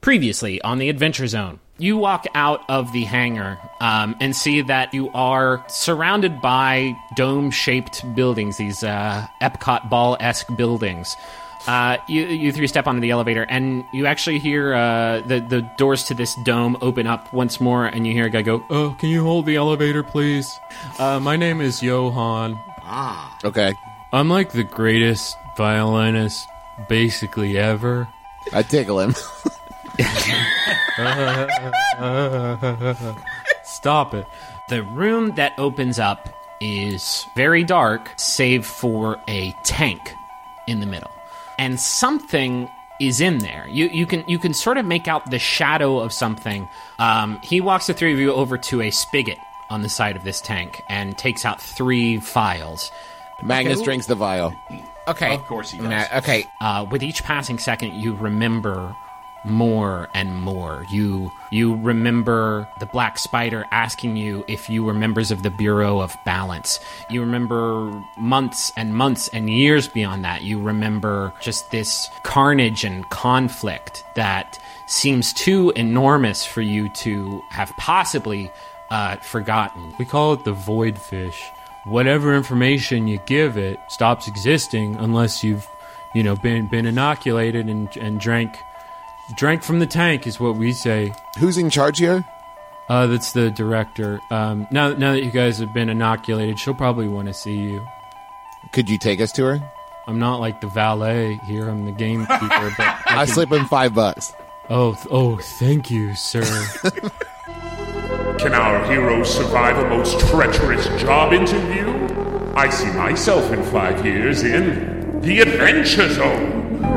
Previously on the Adventure Zone, you walk out of the hangar and see that you are surrounded by dome-shaped buildings, these Epcot ball-esque buildings. You three step onto the elevator, and you actually hear the doors to this dome open up once more, and you hear a guy go, "Oh, can you hold the elevator, please? My name is Johan. Okay. I'm like the greatest violinist basically ever." I tickle him. Stop it. The room that opens up is very dark, save for a tank in the middle. And something is in there. You can sort of make out the shadow of something. He walks the three of you over to a spigot on the side of this tank and takes out 3 vials. Magnus drinks the vial. Okay. Of course he does. Okay. With each passing second, you remember more and more. You remember the Black Spider asking you if you were members of the Bureau of Balance. You remember months and months and years beyond that. You remember just this carnage and conflict that seems too enormous for you to have possibly forgotten. We call it the Void Fish. Whatever information you give it stops existing unless you've, been inoculated and drank from the tank, is what we say. Who's in charge here? That's the director. Now that you guys have been inoculated, she'll probably want to see you. Could you take us to her? I'm not like the valet here. I'm the gamekeeper. But I slip him $5. Oh, thank you, sir. Can our heroes survive a most treacherous job interview? I see myself in 5 years in the Adventure Zone.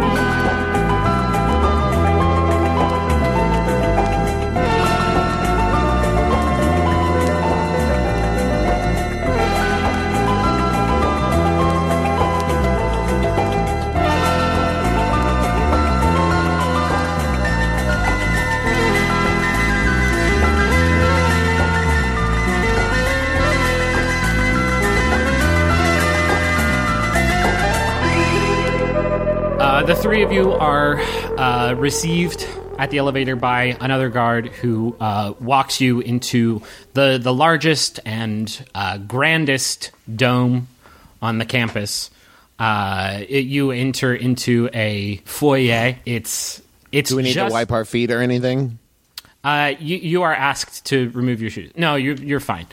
The 3 of you are received at the elevator by another guard who walks you into the largest and grandest dome on the campus. You enter into a foyer. It's Do we need to wipe our feet or anything? You are asked to remove your shoes. No, you're fine.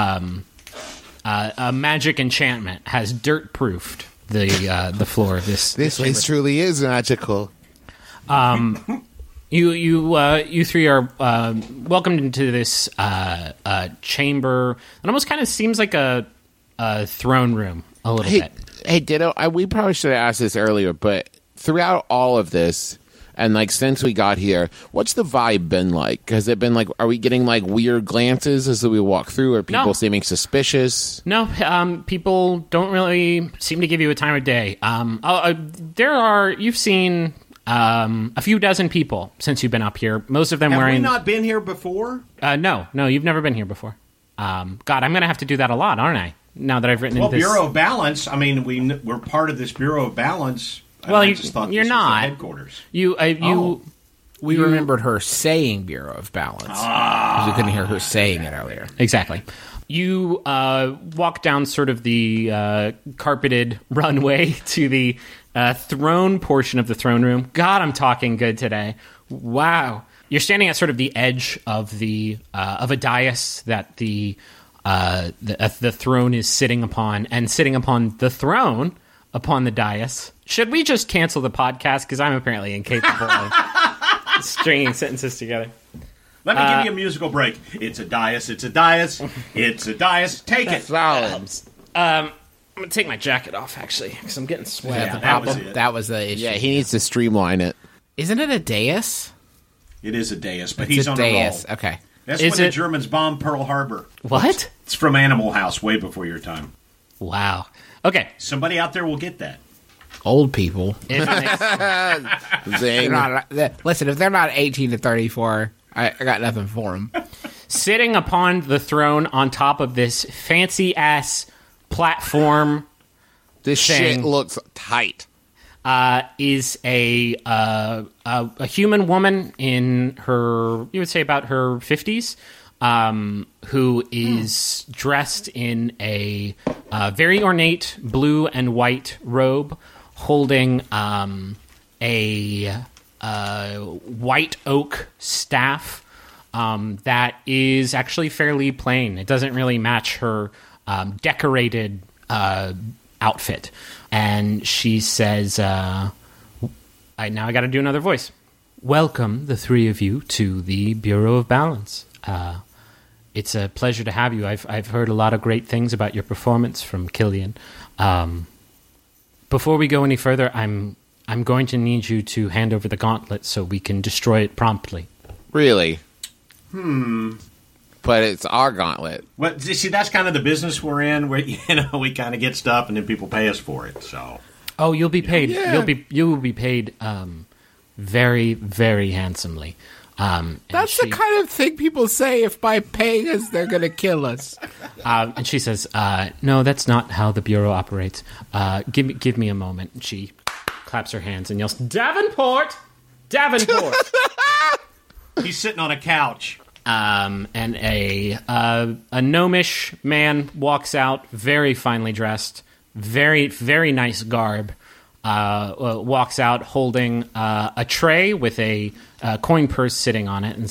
A magic enchantment has dirt-proofed the floor of this. This place truly is magical. You 3 are welcomed into this chamber. It almost kind of seems like a throne room a little bit. Hey, Ditto, we probably should have asked this earlier, but throughout all of this, and since we got here, what's the vibe been like? Has it been are we getting weird glances as we walk through? Are people seeming suspicious? No, people don't really seem to give you a time of day. You've seen a few dozen people since you've been up here. Most of them Have wearing. we not been here before? No, you've never been here before. God, I'm going to have to do that a lot, aren't I? Now that I've written in this. Bureau of Balance. I mean, we're part of this Bureau of Balance. Well, I just thought you're this not. was the headquarters. We remembered her saying Bureau of Balance. Because we couldn't hear her saying it earlier. Exactly. You walk down sort of the carpeted runway to the throne portion of the throne room. God, I'm talking good today. Wow. You're standing at sort of the edge of the of a dais that the throne is sitting upon, and sitting upon the throne, upon the dais. Should we just cancel the podcast? Because I'm apparently incapable of stringing sentences together. Let me give you a musical break. It's a dais, it's a dais, it's a dais. Take it. Solid. I'm going to take my jacket off, actually, because I'm getting sweaty. Yeah, that was it. That was the issue. Yeah, he needs to streamline it. Isn't it a dais? It is a dais, but It's he's a on dais. a roll. Okay. That's Is when the it- Germans bombed Pearl Harbor. What? It's from Animal House, way before your time. Wow. Okay. Somebody out there will get that. Old people. If it Zing. Listen, if they're not 18 to 34, I got nothing for them. Sitting upon the throne on top of this fancy-ass platform This thing. shit looks tight. is a human woman in her, you would say about her 50s, who is dressed in a very ornate blue and white robe, holding a white oak staff that is actually fairly plain. It doesn't really match her decorated outfit. And she says, now I got to do another voice. Welcome, the three of you, to the Bureau of Balance. It's a pleasure to have you. I've heard a lot of great things about your performance from Killian. Before we go any further, I'm going to need you to hand over the gauntlet so we can destroy it promptly. Really? But it's our gauntlet. Well, see, that's kind of the business we're in, where we kind of get stuff and then people pay us for it. So, oh, you'll be paid. Yeah. You will be paid very, very handsomely. That's the kind of thing people say if by paying us they're going to kill us. And she says, "No, that's not how the bureau operates. Give me a moment." And she claps her hands and yells, "Davenport, Davenport!" He's sitting on a couch. And a gnomish man walks out, very finely dressed, very, very nice garb. Walks out holding a tray with a coin purse sitting on it, and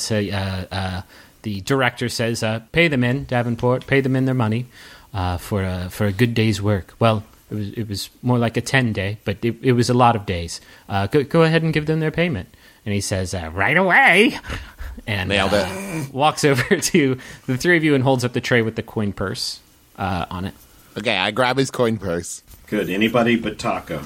the director says, "Pay them in, Davenport. Pay them in their money for a good day's work." Well, it was more like a 10-day, but it was a lot of days. Go ahead and give them their payment. And he says, "Right away." And Nailed it. Walks over to the three of you and holds up the tray with the coin purse on it. Okay, I grab his coin purse. Good. Anybody but Taco.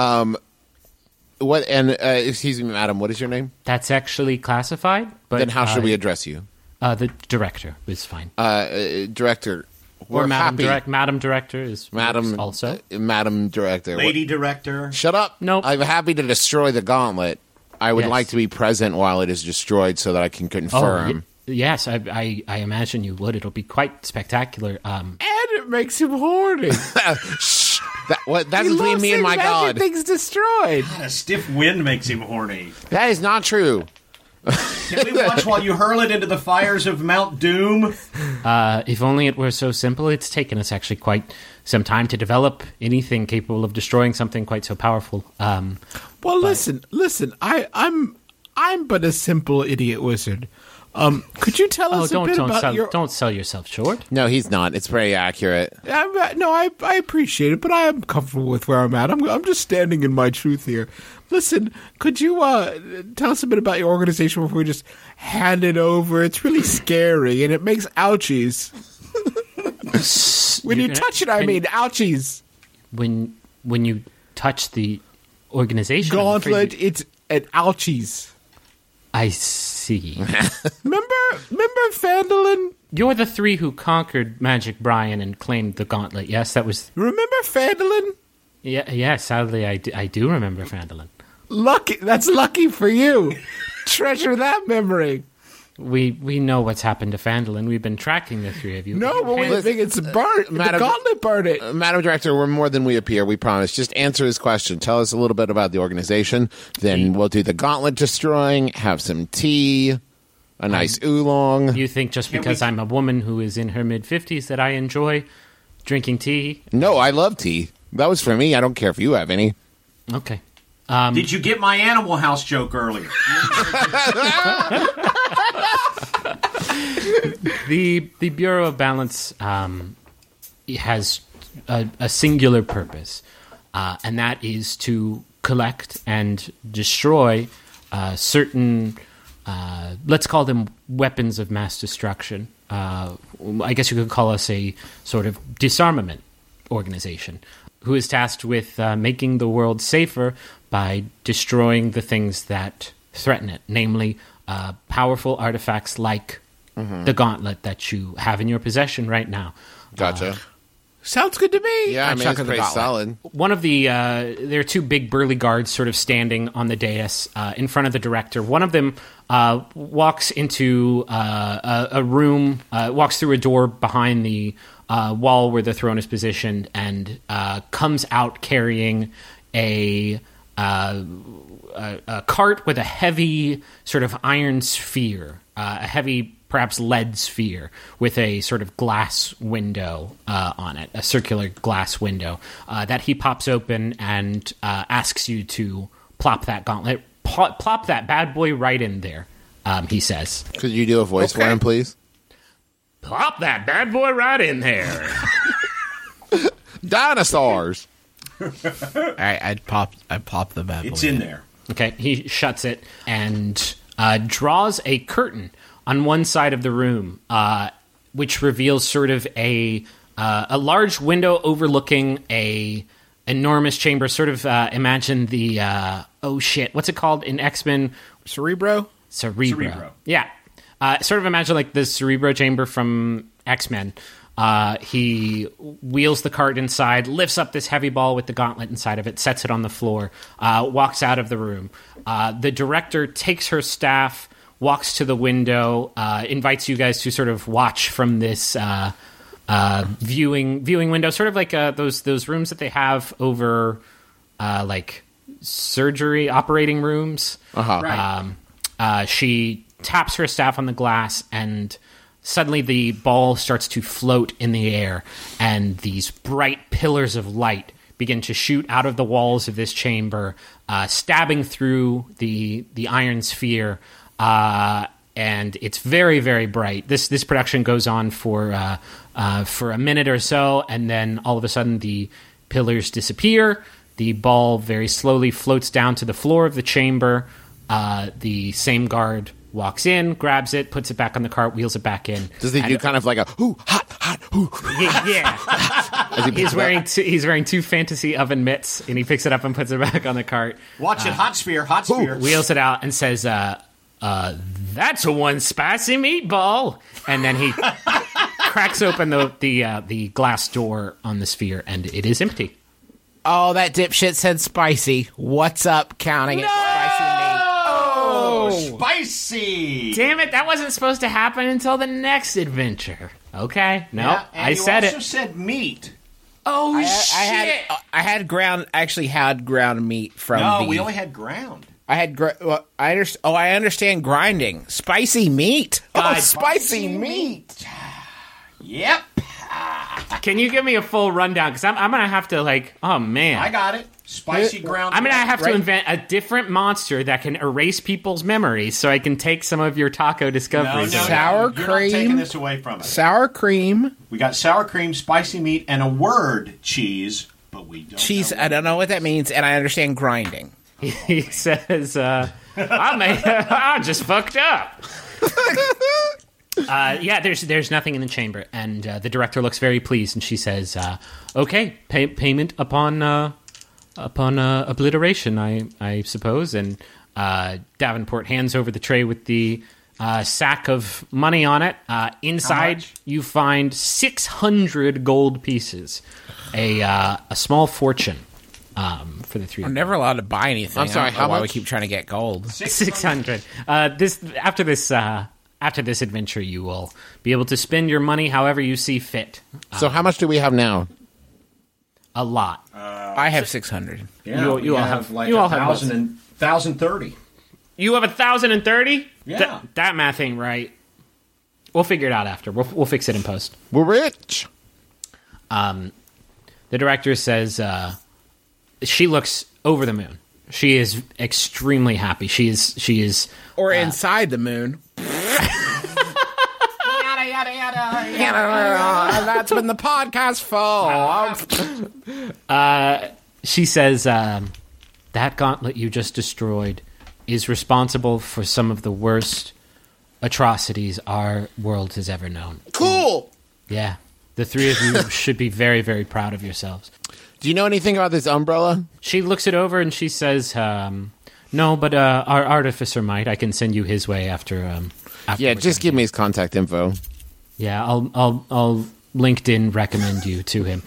What? And excuse me, madam. What is your name? That's actually classified. But Then how should we address you? The director is fine. Director. We're Or Madam happy. Madam Director is Madam also. Madam Director. Lady Director. Shut up. Nope. I'm happy to destroy the gauntlet. I would Yes. like to be present while it is destroyed so that I can confirm. Yes, I imagine you would. It'll be quite spectacular. And it makes him horny. Shh. That's He between loves me and my seeing God. Things destroyed. A stiff wind makes him horny. That is not true. Can we watch while you hurl it into the fires of Mount Doom? If only it were so simple. It's taken us actually quite some time to develop anything capable of destroying something quite so powerful. Well, listen. I'm but a simple idiot wizard. Could you tell us a bit about your? Don't sell yourself short. No, he's not. It's very accurate. I appreciate it, but I am comfortable with where I'm at. I'm just standing in my truth here. Listen, could you tell us a bit about your organization before we just hand it over? It's really scary, and it makes ouchies. When you touch it, I mean ouchies. When you touch the organization, I'm afraid Gauntlet, it's an ouchies. I see. Remember Phandalin? You're the three who conquered Magic Brian and claimed the gauntlet. Yes, that was. Remember Phandalin? Yeah. Sadly, I do remember Phandalin. Lucky. That's lucky for you. Treasure that memory. We know what's happened to Phandalin. We've been tracking the three of you. No, but we think it's burnt. The Madam- gauntlet burned it. Madam Director, we're more than we appear, we promise. Just answer his question. Tell us a little bit about the organization. Then we'll do the gauntlet destroying, have some tea, a nice oolong. You think just because I'm a woman who is in her mid-50s that I enjoy drinking tea? No, I love tea. That was for me. I don't care if you have any. Okay. Did you get my Animal House joke earlier? The Bureau of Balance has a singular purpose, and that is to collect and destroy certain, let's call them weapons of mass destruction. I guess you could call us a sort of disarmament organization who is tasked with making the world safer by destroying the things that threaten it, namely powerful artifacts like the gauntlet that you have in your possession right now. Gotcha. Sounds good to me. Yeah, I mean, it's chucking the pretty gauntlet. solid. One of the there are two big burly guards sort of standing on the dais in front of the director. One of them walks into a room, walks through a door behind the wall where the throne is positioned, and comes out carrying a a cart with a heavy sort of iron sphere, a heavy perhaps lead sphere with a sort of glass window on it, a circular glass window that he pops open and asks you to plop that gauntlet, plop that bad boy right in there, he says. Could you do a voice for him, please? Plop that bad boy right in there. Dinosaurs. All right, I'd pop the bad boy. It's in there. Okay, he shuts it and draws a curtain on one side of the room, which reveals sort of a large window overlooking a enormous chamber. Sort of imagine the what's it called in X-Men? Cerebro? Cerebro. Yeah, sort of imagine like the Cerebro chamber from X-Men. He wheels the cart inside, lifts up this heavy ball with the gauntlet inside of it, sets it on the floor, walks out of the room. The director takes her staff, walks to the window, invites you guys to sort of watch from this viewing window, sort of like those rooms that they have over like surgery operating rooms. Right. She taps her staff on the glass, and suddenly the ball starts to float in the air, and these bright pillars of light begin to shoot out of the walls of this chamber, stabbing through the iron sphere. And it's very, very bright. This production goes on for a minute or so, and then all of a sudden the pillars disappear. The ball very slowly floats down to the floor of the chamber. The same guard walks in, grabs it, puts it back on the cart, wheels it back in. Does he do kind of like a hoo hot hoo? Yeah. He's wearing two fantasy oven mitts, and he picks it up and puts it back on the cart. Watch it, hot spear. Wheels it out and says, "That's a one spicy meatball." And then he cracks open the glass door on the sphere, and it is empty. Oh, that dipshit said spicy. What's up, counting it spicy meat? Oh, spicy! Damn it, that wasn't supposed to happen until the next adventure. Okay, no, Yeah, and I said you it. also said meat. Oh, I had ground meat from No, we only had ground. I had I understand grinding. Spicy meat. God, spicy meat. Yep. Can you give me a full rundown? Because I'm going to have to, like, oh, man. I got it. Spicy ground. I'm going to have to Right. invent a different monster that can erase people's memories so I can take some of your taco No, discoveries. Sour you're not cream. taking this away from us. Sour cream. We got sour cream, spicy meat, and a word cheese, but we don't Cheese. know I don't know what that means, and I understand grinding. He says, I just fucked up. Yeah, there's nothing in the chamber, and the director looks very pleased, and she says, "Okay, payment upon obliteration, I suppose." And Davenport hands over the tray with the sack of money on it. Inside, you find 600 gold pieces, a small fortune for the three. I'm never allowed to buy anything. I'm sorry, I don't know how why we much? keep trying to get gold? 600. After this adventure, you will be able to spend your money however you see fit. So how much do we have now? A lot. I have 600. Yeah, You we all have have- like you all have 1,030. You have 1,030? Yeah. That math ain't right. We'll figure it out after. We'll fix it in post. We're rich. The director says she looks over the moon. She is extremely happy. She is. Or inside the moon. That's when the podcast falls. She says that gauntlet you just destroyed is responsible for some of the worst atrocities our world has ever known. Cool. Yeah. The three of you should be very, very proud of yourselves. Do you know anything about this umbrella? She looks it over and she says, no, but our artificer might. I can send you his way after. Yeah, just give me his contact info. Yeah, I'll LinkedIn recommend you to him.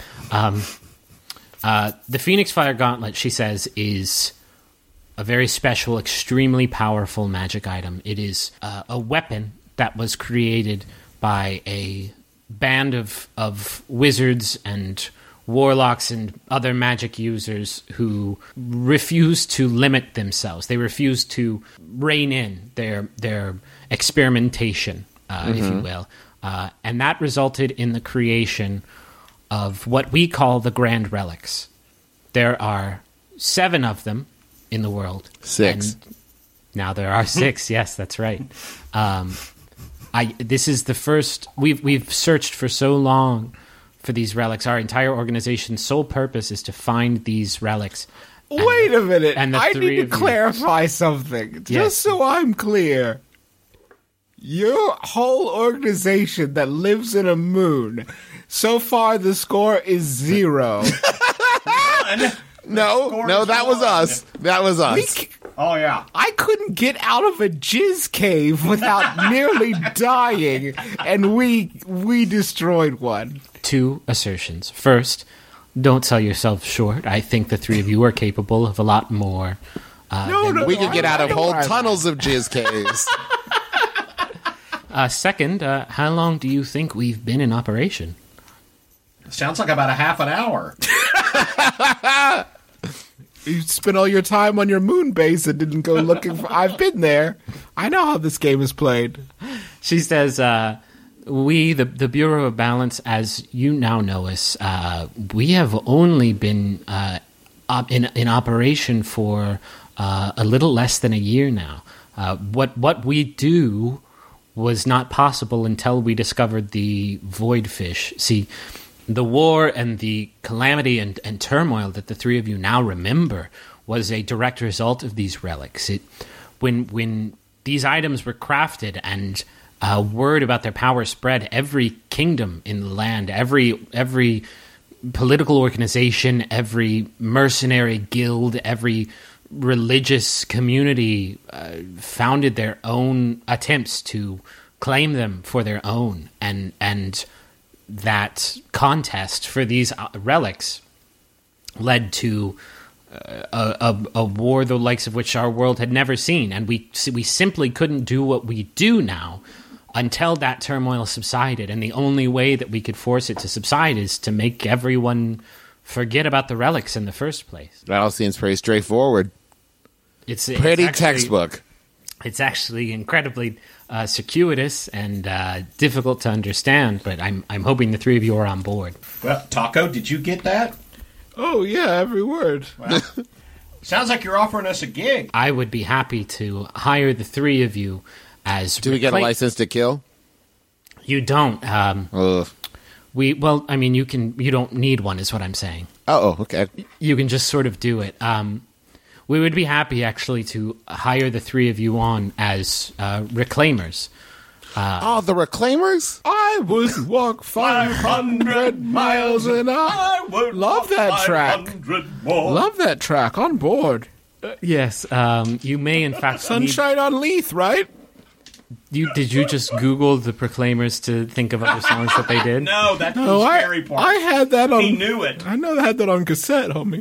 The Phoenix Fire Gauntlet, she says, is a very special, extremely powerful magic item. It is a weapon that was created by a band of wizards and warlocks and other magic users who refuse to limit themselves. They refuse to rein in their experimentation, if you will. And that resulted in the creation of what we call the Grand Relics. There are 7 of them in the world. 6. And now there are 6. Yes, that's right. This is the first. We've searched for so long for these relics. Our entire organization's sole purpose is to find these relics. Wait a minute. and the I three need to of you- clarify something. Just Yes. so I'm clear. Your whole organization that lives in a moon, so far the score is 0. No, that was us. That was us. Oh, yeah. I couldn't get out of a jizz cave without nearly dying, and we destroyed one. 2 assertions. First, don't sell yourself short. I think the 3 of you are capable of a lot more. We could get out of whole I- tunnels of jizz caves. Second, how long do you think we've been in operation? Sounds like about a half an hour. You spent all your time on your moon base and didn't go looking for... I've been there. I know how this game is played. She says, we, the Bureau of Balance, as you now know us, we have only been in operation for a little less than a year now. What we do was not possible until we discovered the void fish. See, the war and the calamity and turmoil that the 3 of you now remember was a direct result of these relics. When these items were crafted and word about their power spread, every kingdom in the land, every political organization, every mercenary guild, every religious community founded their own attempts to claim them for their own, and that contest for these relics led to a war the likes of which our world had never seen, and we simply couldn't do what we do now until that turmoil subsided, and the only way that we could force it to subside is to make everyone forget about the relics in the first place. That all seems pretty straightforward. It's Pretty actually- textbook. It's actually incredibly circuitous and difficult to understand, but I'm hoping the 3 of you are on board. Well, Taco, did you get that? Oh, yeah, every word. Well, sounds like you're offering us a gig. I would be happy to hire the 3 of you as... Do we get a license to kill? You don't. Ugh. You don't need one, is what I'm saying. Oh, okay. You can just sort of do it. We would be happy, actually, to hire the 3 of you on as reclaimers. Oh, the Reclaimers? I would walk 500 miles an hour. Love that track. Love that track. On board. Yes, you may, in fact... Sunshine on Leith, right? Did you just Google the Proclaimers to think of other songs that they did? No, that's No, the scary part. I had that on... He knew it. I know I had that on cassette, homie.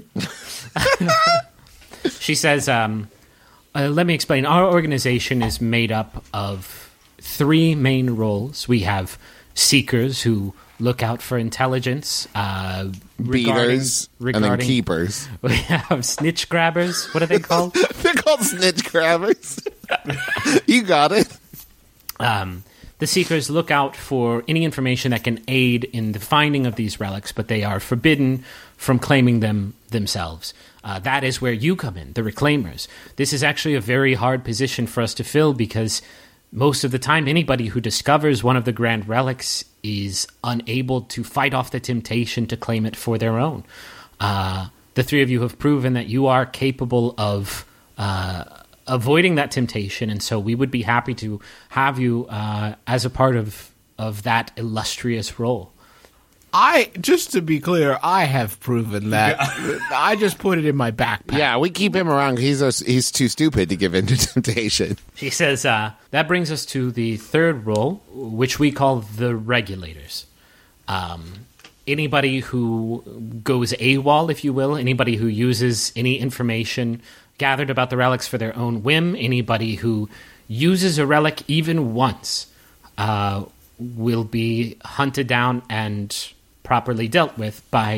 She says, let me explain. Our organization is made up of 3 main roles. We have seekers who look out for intelligence. Beaters and then keepers. We have snitch grabbers. What are they called? They're called snitch grabbers. You got it. The seekers look out for any information that can aid in the finding of these relics, but they are forbidden from claiming them themselves. That is where you come in, the reclaimers. This is actually a very hard position for us to fill because most of the time anybody who discovers one of the grand relics is unable to fight off the temptation to claim it for their own. The 3 of you have proven that you are capable of avoiding that temptation, and so we would be happy to have you as a part of that illustrious role. Just to be clear, I have proven that. I just put it in my backpack. Yeah, we keep him around. He's too stupid to give in to temptation. She says, that brings us to the 3rd role, which we call the regulators. Anybody who goes AWOL, if you will, anybody who uses any information gathered about the relics for their own whim, anybody who uses a relic even once will be hunted down and properly dealt with by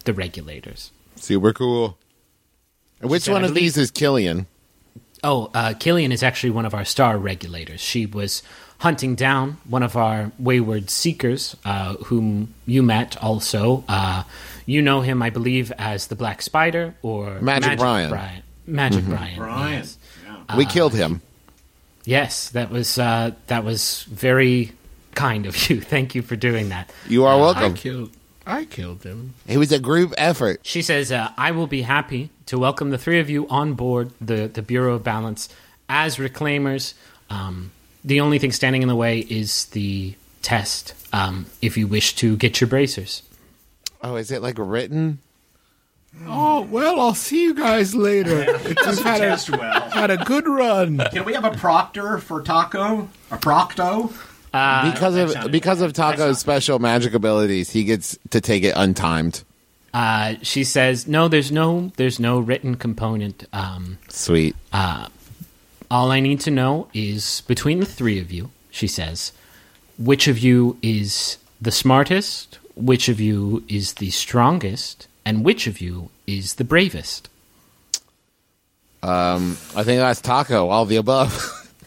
the regulators. Super cool. Which said, one I of believe- these is Killian? Oh, Killian is actually one of our star regulators. She was hunting down one of our wayward seekers, whom you met also. You know him, I believe, as the Black Spider or Magic Brian. Magic Brian. Brian. Yes. Yeah. We killed him. Yes, that was very kind of you. Thank you for doing that. You are I welcome. killed him. It was a group effort. She says, I will be happy to welcome the three of you on board the Bureau of Balance as reclaimers. The only thing standing in the way is the test, if you wish to get your bracers. Oh, is it like written? Oh, well, I'll see you guys later. It's just Test well. had a good run. Can we have a proctor for Taco? A procto? Because of Taco's special magic abilities, he gets to take it untimed. She says, no, there's no written component. Sweet. All I need to know is, between the three of you, she says, which of you is the smartest, which of you is the strongest, and which of you is the bravest? I think that's Taco. All the above.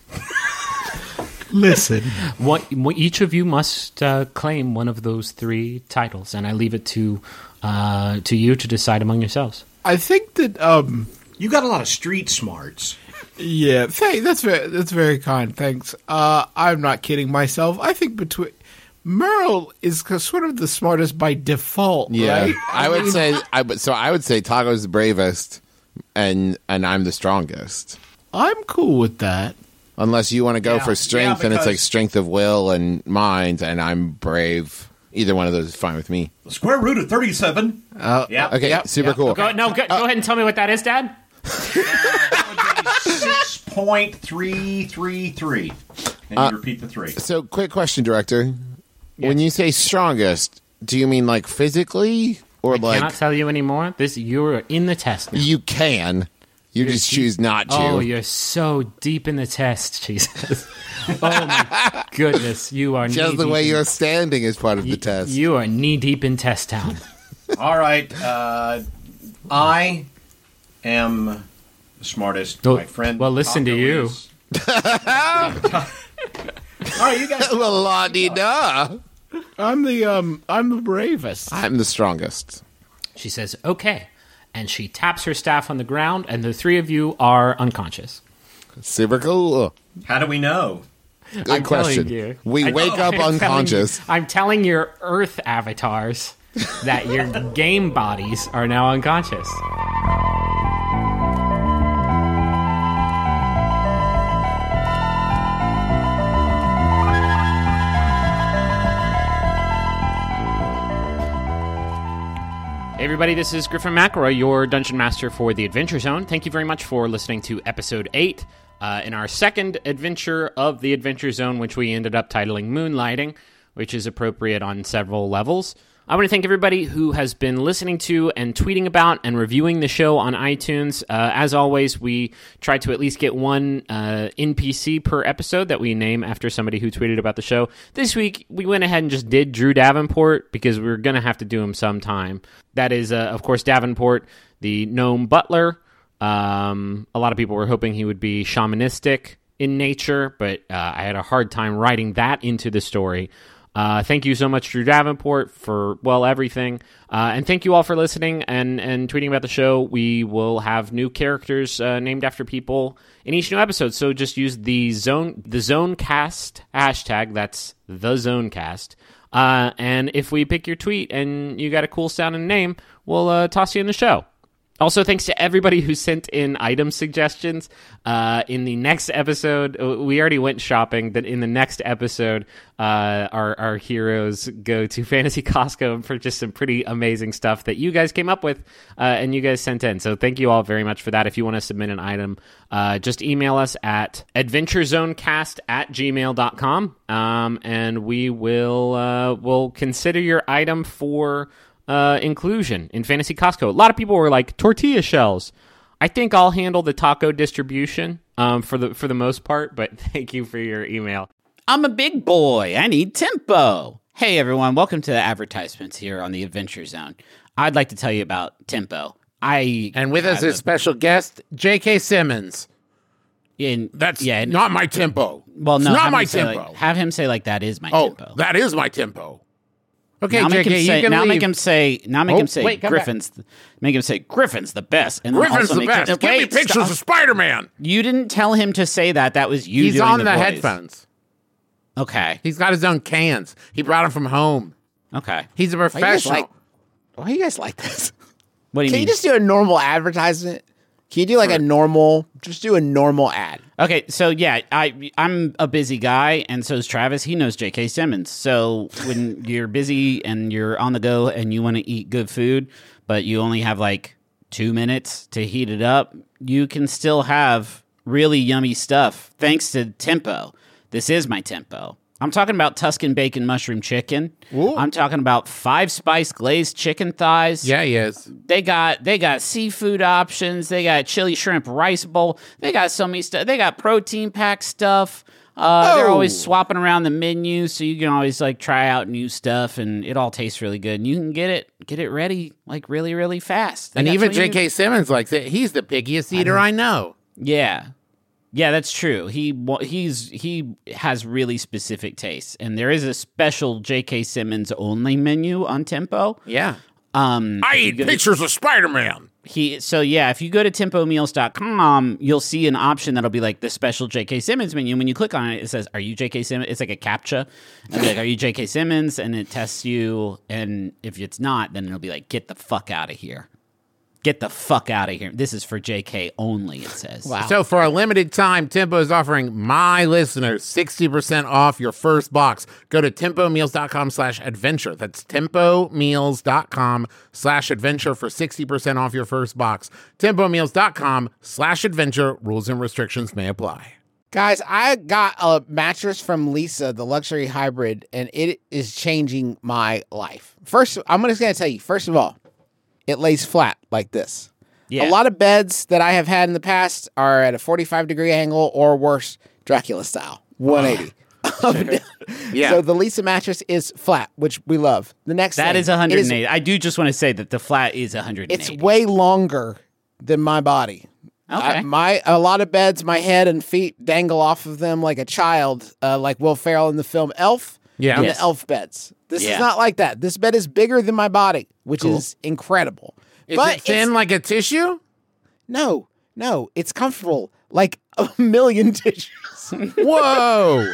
Listen, What each of you must claim one of those three titles, and I leave it to you to decide among yourselves. I think that You got a lot of street smarts. yeah, that's very kind. Thanks. I'm not kidding myself. I think between Merle is sort of the smartest by default, Yeah, right? I would mean, say. I would say Taco's the bravest, and I'm the strongest. I'm cool with that. Unless you want to go Yeah, for strength, yeah, and it's like because- strength of will and mind, and I'm brave. Either one of those is fine with me. The square root of 37. Yeah. Okay, super cool. Go ahead and tell me what that is, Dad. 6.333. And you repeat the 3. So, quick question, Director. When you say strongest, do you mean like physically, or like Cannot tell you anymore. You're in the test now. you can? You just choose not to. Oh, you're so deep in the test, Jesus. Oh my goodness, you are Just the knee-deep way in- you're standing is part of the test. You are knee deep in test town. All right. I am the smartest. Oh, My friend. well, listen to Taco you. is- All right, you guys. Well, la-di-da. I'm the bravest. I'm the strongest. She says, okay. And she taps her staff on the ground, and the three of you are unconscious. Super cool. How do we know? Good I'm question. telling you. We wake up unconscious. I'm telling your Earth avatars that your game bodies are now unconscious. Hey everybody, this is Griffin McElroy, your Dungeon Master for the Adventure Zone. Thank you very much for listening to Episode 8 in our second adventure of the Adventure Zone, which we ended up titling Moonlighting, which is appropriate on several levels. I want to thank everybody who has been listening to and tweeting about and reviewing the show on iTunes. As always, we try to at least get one NPC per episode that we name after somebody who tweeted about the show. This week, we went ahead and just did Drew Davenport because we're going to have to do him sometime. That is, of course, Davenport, the gnome butler. A lot of people were hoping he would be shamanistic in nature, but I had a hard time writing that into the story. Thank you so much, Drew Davenport, for, well, everything. And thank you all for listening and tweeting about the show. We will have new characters named after people in each new episode. So just use the Zonecast hashtag. That's the Zonecast. And if we pick your tweet and you got a cool sounding name, we'll toss you in the show. Also, thanks to everybody who sent in item suggestions. In the next episode, we already went shopping, but in the next episode, our heroes go to Fantasy Costco and purchase some pretty amazing stuff that you guys came up with and you guys sent in. So thank you all very much for that. If you want to submit an item, just email us at adventurezonecast@gmail.com, and we will consider your item for inclusion in Fantasy Costco. A lot of people were like, tortilla shells. I think I'll handle the taco distribution for the most part, but thank you for your email. I'm a big boy. I need tempo. Hey, everyone. Welcome to the advertisements here on the Adventure Zone. I'd like to tell you about Tempo. And with us is special guest, J.K. Simmons. That's not my tempo. Well, no, it's not my tempo. Have him say like that is my tempo. That is my tempo. Okay, now JK, make him say Griffin's. Make him say Griffin's the best. And Griffin's the best. Give me pictures of Spider-Man. You didn't tell him to say that. That was you. He's doing on the the voice. headphones. Okay. He's got his own cans. He brought them from home. Okay. He's a professional. Why do you guys like this? What do you Can mean? you just do a normal advertisement? Can you do like a normal ad? Okay, so yeah, I'm a busy guy, and so is Travis. He knows J.K. Simmons. So when you're busy and you're on the go and you want to eat good food, but you only have like 2 minutes to heat it up, you can still have really yummy stuff thanks to Tempo. This is my Tempo. I'm talking about Tuscan bacon mushroom chicken. Ooh. I'm talking about 5-spice glazed chicken thighs. Yeah, he is. They got seafood options. They got chili shrimp rice bowl. They got so many stuff. They got protein pack stuff. They're always swapping around the menu, so you can always like try out new stuff, and it all tastes really good. And you can get it ready like really, really fast. And even J.K. Simmons likes it. He's the pickiest eater I know. Yeah. Yeah, that's true. He has really specific tastes, and there is a special J.K. Simmons only menu on Tempo. Yeah. I eat pictures of Spider-Man. If you go to tempomeals.com, you'll see an option that'll be like the special J.K. Simmons menu. When you click on it, it says, "Are you J.K. Simmons?" It's like a CAPTCHA. And like, "Are you J.K. Simmons?" And it tests you, and if it's not, then it'll be like, "Get the fuck out of here." Get the fuck out of here. This is for JK only, it says. Wow. So for a limited time, Tempo is offering my listeners 60% off your first box. Go to tempomeals.com/adventure. That's tempomeals.com/adventure for 60% off your first box. Tempomeals.com/adventure. Rules and restrictions may apply. Guys, I got a mattress from Lisa, the luxury hybrid, and it is changing my life. First, I'm just going to tell you, first of all, it lays flat like this. Yeah. A lot of beds that I have had in the past are at a 45-degree angle or worse, Dracula style, 180. Yeah. So the Lisa mattress is flat, which we love. The next That thing, is 180. I do just want to say that the flat is 180. it's way longer than my body. Okay. A lot of beds, my head and feet dangle off of them like a child, like Will Ferrell in the film Elf. Yeah. And Yes. the Elf beds. This Yeah. is not like that. This bed is bigger than my body, which is incredible. Is it thin like a tissue? No, it's comfortable like a million tissues. Whoa.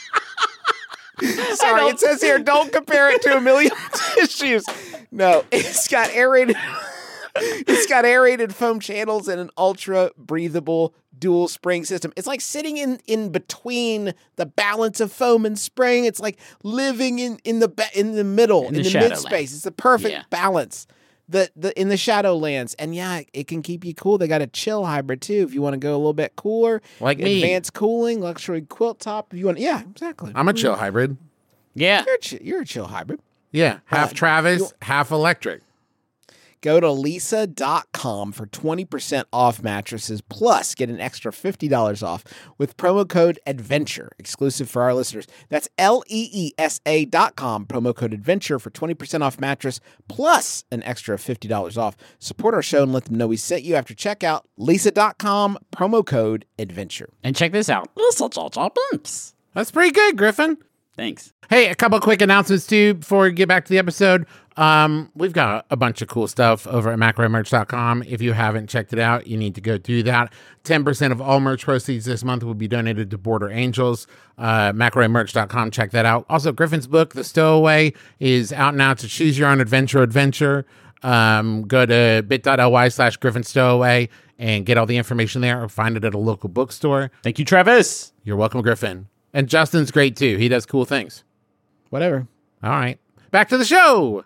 Sorry, it says here, don't compare it to a million tissues. No, it's got aerated. It's got aerated foam channels and an ultra breathable dual spring system. It's like sitting in between the balance of foam and spring. It's like living in the middle, in the mid space. It's the perfect balance. In the Shadowlands. And yeah, it can keep you cool. They got a chill hybrid too if you want to go a little bit cooler. Like me. Advanced cooling, luxury quilt top. If you want, yeah, exactly. I'm a chill hybrid. Yeah. You're a chill hybrid. Yeah. Half Travis, half electric. Go to lisa.com for 20% off mattresses, plus get an extra $50 off with promo code ADVENTURE, exclusive for our listeners. That's LEESA.com, promo code ADVENTURE for 20% off mattress, plus an extra $50 off. Support our show and let them know we sent you after checkout. Lisa.com, promo code ADVENTURE. And check this out. That's pretty good, Griffin. Thanks. Hey, a couple quick announcements too before we get back to the episode. We've got a bunch of cool stuff over at macromerch.com. If you haven't checked it out, you need to go do that. 10% of all merch proceeds this month will be donated to Border Angels. Macromerch.com, check that out. Also, Griffin's book, The Stowaway, is out now to choose your own adventure. Go to bit.ly/Griffin Stowaway and get all the information there, or find it at a local bookstore. Thank you, Travis. You're welcome, Griffin. And Justin's great too. He does cool things. Whatever. All right. Back to the show.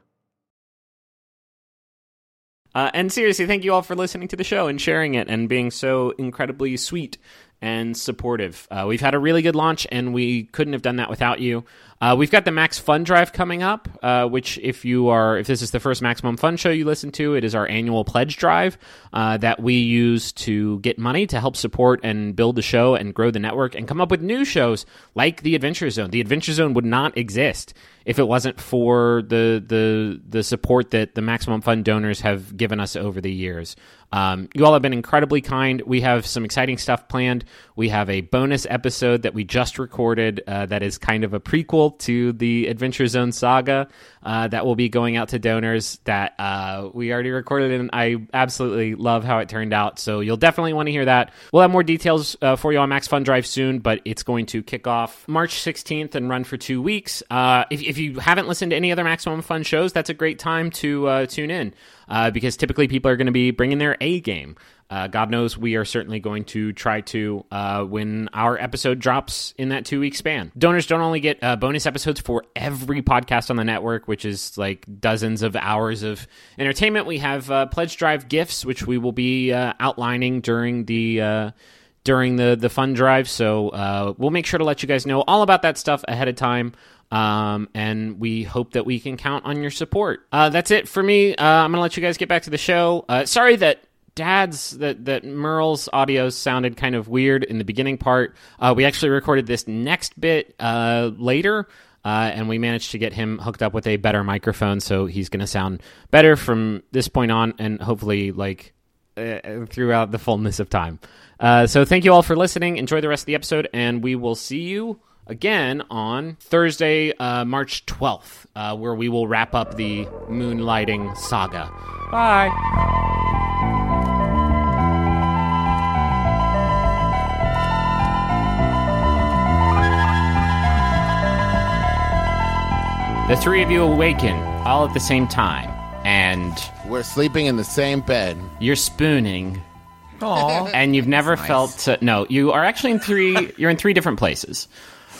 And seriously, thank you all for listening to the show and sharing it and being so incredibly sweet and supportive. We've had a really good launch, and we couldn't have done that without you. We've got the Max Fun Drive coming up, which if this is the first Maximum Fun show you listen to, it is our annual pledge drive that we use to get money to help support and build the show and grow the network and come up with new shows like The Adventure Zone. The Adventure Zone would not exist if it wasn't for the support that the Maximum Fun donors have given us over the years. You all have been incredibly kind. We have some exciting stuff planned. We have a bonus episode that we just recorded that is kind of a prequel to the Adventure Zone saga that will be going out to donors that we already recorded, and I absolutely love how it turned out. So you'll definitely want to hear that. We'll have more details for you on Max Fun Drive soon, but it's going to kick off March 16th and run for 2 weeks. If you haven't listened to any other Maximum Fun shows, that's a great time to tune in. Because typically people are going to be bringing their A game. God knows we are certainly going to try to when our episode drops in that 2-week span. Donors don't only get bonus episodes for every podcast on the network, which is like dozens of hours of entertainment. We have Pledge Drive gifts, which we will be outlining during the fun drive. So we'll make sure to let you guys know all about that stuff ahead of time. And we hope that we can count on your support. That's it for me. I'm going to let you guys get back to the show. Sorry that that Merle's audio sounded kind of weird in the beginning part. We actually recorded this next bit later, and we managed to get him hooked up with a better microphone, so he's going to sound better from this point on, and hopefully throughout the fullness of time. So thank you all for listening. Enjoy the rest of the episode, and we will see you again on Thursday, March 12th, where we will wrap up the Moonlighting saga. Bye! The three of you awaken all at the same time, and We're sleeping in the same bed. you're spooning, Aw. and you've never felt... no, you are actually in three... You're in three different places.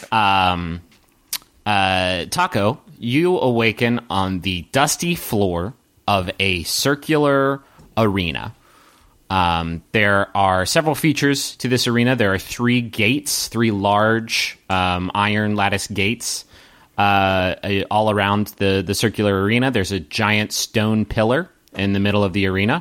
Taco, you awaken on the dusty floor of a circular arena. There are several features to this arena. There are 3 gates, 3 large iron lattice gates all around the circular arena. There's a giant stone pillar in the middle of the arena.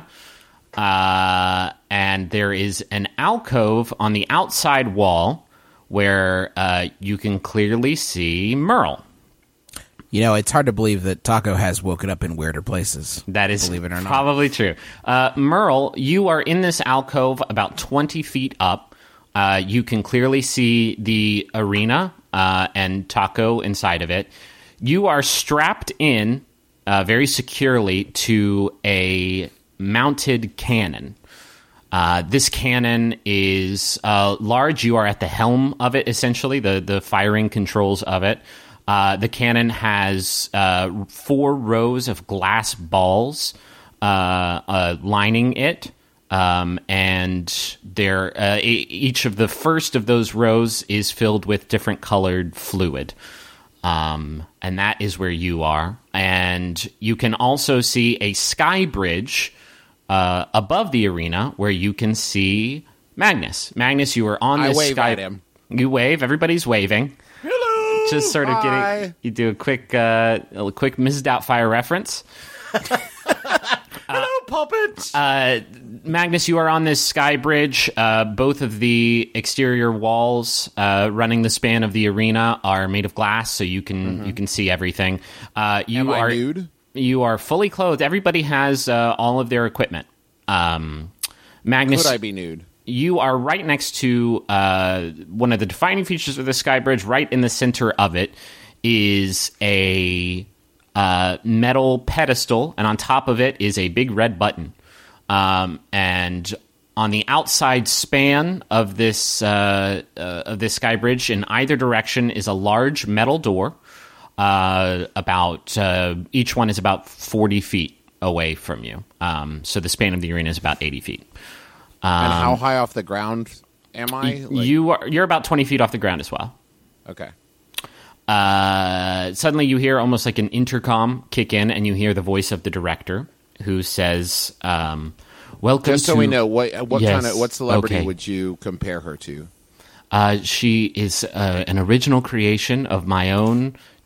And there is an alcove on the outside wall where you can clearly see Merle. You know, it's hard to believe that Taco has woken up in weirder places. That is believe it or not. probably true. Merle, you are in this alcove about 20 feet up. You can clearly see the arena and Taco inside of it. You are strapped in very securely to a mounted cannon. This cannon is large. You are at the helm of it, essentially, the firing controls of it. The cannon has 4 rows of glass balls lining it, and each of the first of those rows is filled with different colored fluid. And that is where you are. And you can also see a sky bridge above the arena where you can see Magnus. Magnus, you are on this I wave sky. at him. You wave. Everybody's waving. Hello. Just sort of Hi. getting. You do a quick Mrs. Doubtfire reference. Hello, puppets. Magnus, you are on this sky bridge. Both of the exterior walls running the span of the arena are made of glass, so you can see everything. Am I nude? You are fully clothed. Everybody has all of their equipment. Magnus, Could I be nude? you are right next to one of the defining features of the sky bridge. Right in the center of it is a metal pedestal, and on top of it is a big red button. And on the outside span of this sky bridge, in either direction, is a large metal door. Each one is about 40 feet away from you. So the span of the arena is about 80 feet. And how high off the ground am I? You're about 20 feet off the ground as well. Okay. Suddenly you hear almost like an intercom kick in, and you hear the voice of the director who says, welcome Just so to... we know, what Yes, kind of what celebrity okay. would you compare her to? She is an original creation of my own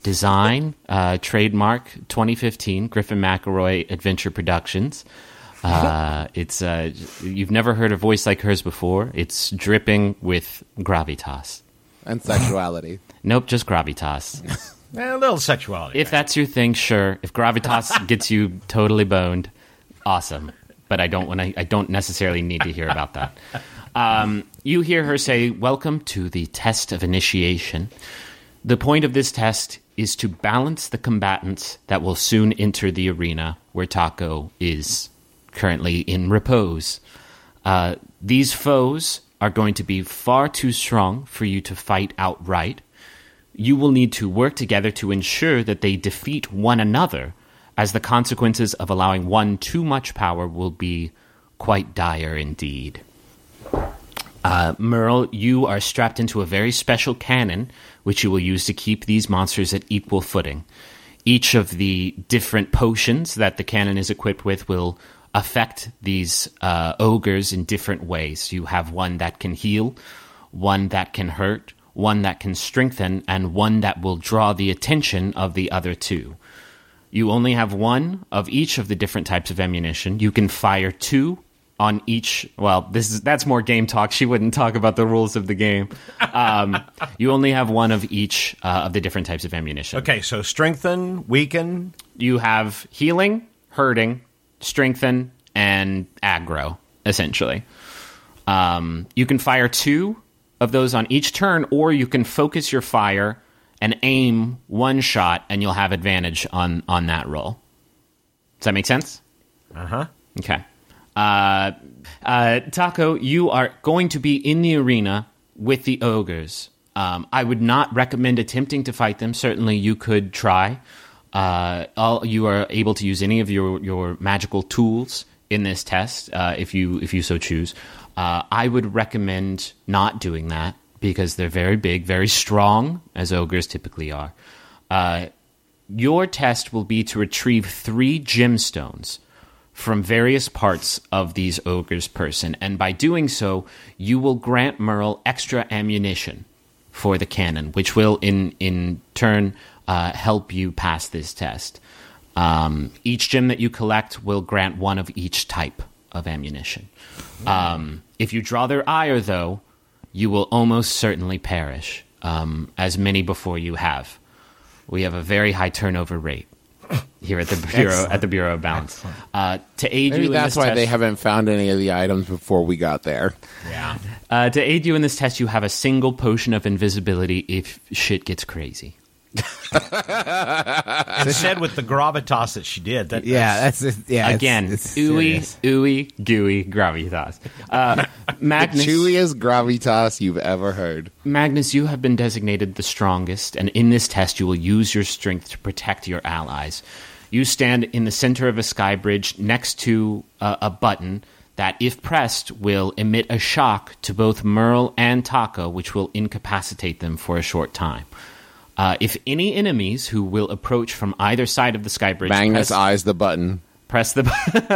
design, trademark 2015 Griffin McElroy Adventure Productions. It's you've never heard a voice like hers before. It's dripping with gravitas. And sexuality. Nope, just gravitas. A little sexuality. If that's your thing, sure. If gravitas gets you totally boned, awesome. But I don't necessarily need to hear about that. You hear her say, "Welcome to the test of initiation. The point of this test is to balance the combatants that will soon enter the arena where Taco is currently in repose. These foes are going to be far too strong for you to fight outright. You will need to work together to ensure that they defeat one another, as the consequences of allowing one too much power will be quite dire indeed. Merle, you are strapped into a very special cannon, which you will use to keep these monsters at equal footing. Each of the different potions that the cannon is equipped with will affect these ogres in different ways. You have one that can heal, one that can hurt, one that can strengthen, and one that will draw the attention of the other two. You only have one of each of the different types of ammunition. You can fire 2 on each. Well, that's more game talk. She wouldn't talk about the rules of the game. You only have one of each of the different types of ammunition. Okay, so strengthen, weaken. You have healing, hurting, strengthen, and aggro, essentially. You can fire 2 of those on each turn, or you can focus your fire and aim one shot, and you'll have advantage on that roll. Does that make sense? Uh-huh. Okay. Taco, you are going to be in the arena with the ogres. I would not recommend attempting to fight them. Certainly you could try. You are able to use any of your magical tools in this test, if you so choose. I would recommend not doing that because they're very big, very strong, as ogres typically are. Your test will be to retrieve 3 gemstones from various parts of these ogres' person, and by doing so, you will grant Merle extra ammunition for the cannon, which will in turn help you pass this test. Each gem that you collect will grant one of each type of ammunition. If you draw their ire, though, you will almost certainly perish, as many before you have. We have a very high turnover rate here at the Bureau of Balance. To aid Maybe you in that's this why test, they haven't found any of the items before we got there. Yeah. to aid you in this test, you have a single potion of invisibility if shit gets crazy. And said with the gravitas that she did. Again, ooey gooey gravitas. Magnus, The chewiest gravitas you've ever heard. Magnus, you have been designated the strongest, and in this test you will use your strength to protect your allies. You stand in the center of a sky bridge next to a button that, if pressed, will emit a shock to both Merle and Taco, which will incapacitate them for a short time. If any enemies who will approach from either side of the sky bridge Magnus eyes the button. press the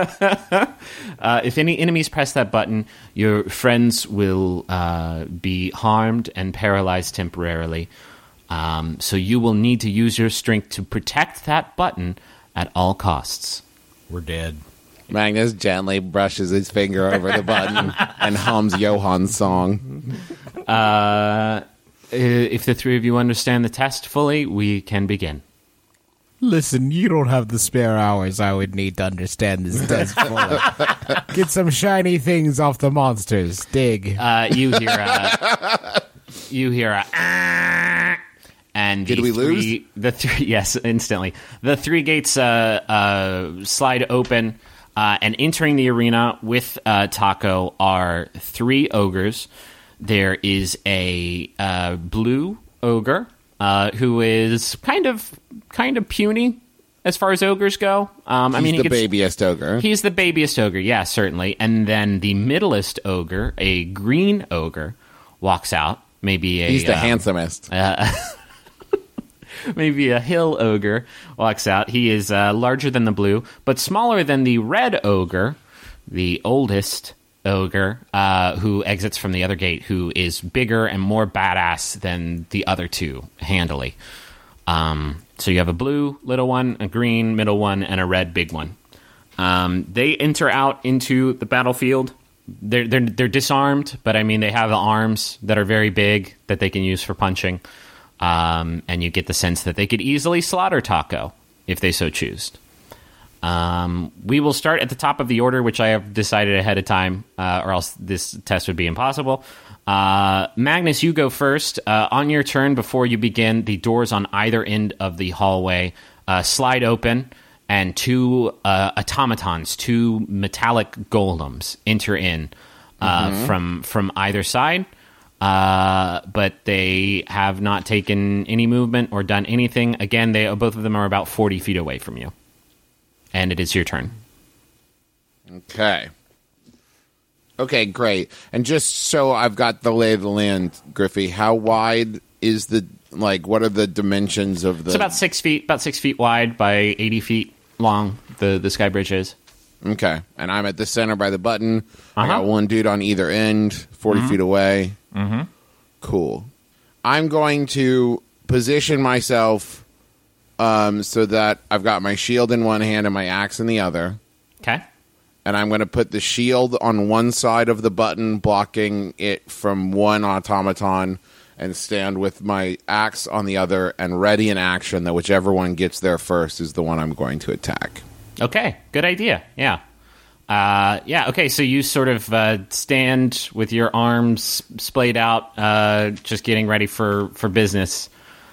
if any enemies press that button, your friends will be harmed and paralyzed temporarily. So you will need to use your strength to protect that button at all costs. We're dead. Magnus gently brushes his finger over the button and hums Johan's song. If the 3 of you understand the test fully, we can begin. Listen, you don't have the spare hours I would need to understand this test fully. Get some shiny things off the monsters. Dig. You hear a and Did we lose? The 3, yes, instantly. The 3 gates slide open, and entering the arena with Taco are 3 ogres. There is a blue ogre who is kind of puny as far as ogres go. He's the babiest ogre. He's the babiest ogre, yeah, certainly. And then the middlest ogre, a green ogre, walks out. He's the handsomest. Maybe a hill ogre walks out. He is larger than the blue, but smaller than the red ogre, the oldest ogre, who exits from the other gate, who is bigger and more badass than the other 2, handily. So you have a blue little one, a green middle one, and a red big one. They enter out into the battlefield. They're disarmed, but I mean they have arms that are very big that they can use for punching. And you get the sense that they could easily slaughter Taco if they so choose. We will start at the top of the order, which I have decided ahead of time, or else this test would be impossible. Magnus, you go first. On your turn, before you begin, the doors on either end of the hallway slide open, and two automatons, two metallic golems, enter in from either side. But they have not taken any movement or done anything. Again, both of them are about 40 feet away from you. And it is your turn. Okay, great. And just so I've got the lay of the land, Griffey, how wide is what are the dimensions of the... It's about 6 feet wide by 80 feet long, the sky bridge is. Okay, and I'm at the center by the button. I got one dude on either end, 40 feet away. Cool. I'm going to position myself so that I've got my shield in one hand and my axe in the other. Okay. And I'm going to put the shield on one side of the button, blocking it from one automaton, and stand with my axe on the other and ready in action that whichever one gets there first is the one I'm going to attack. Okay, good idea. Yeah. Okay, so you sort of stand with your arms splayed out, just getting ready for business.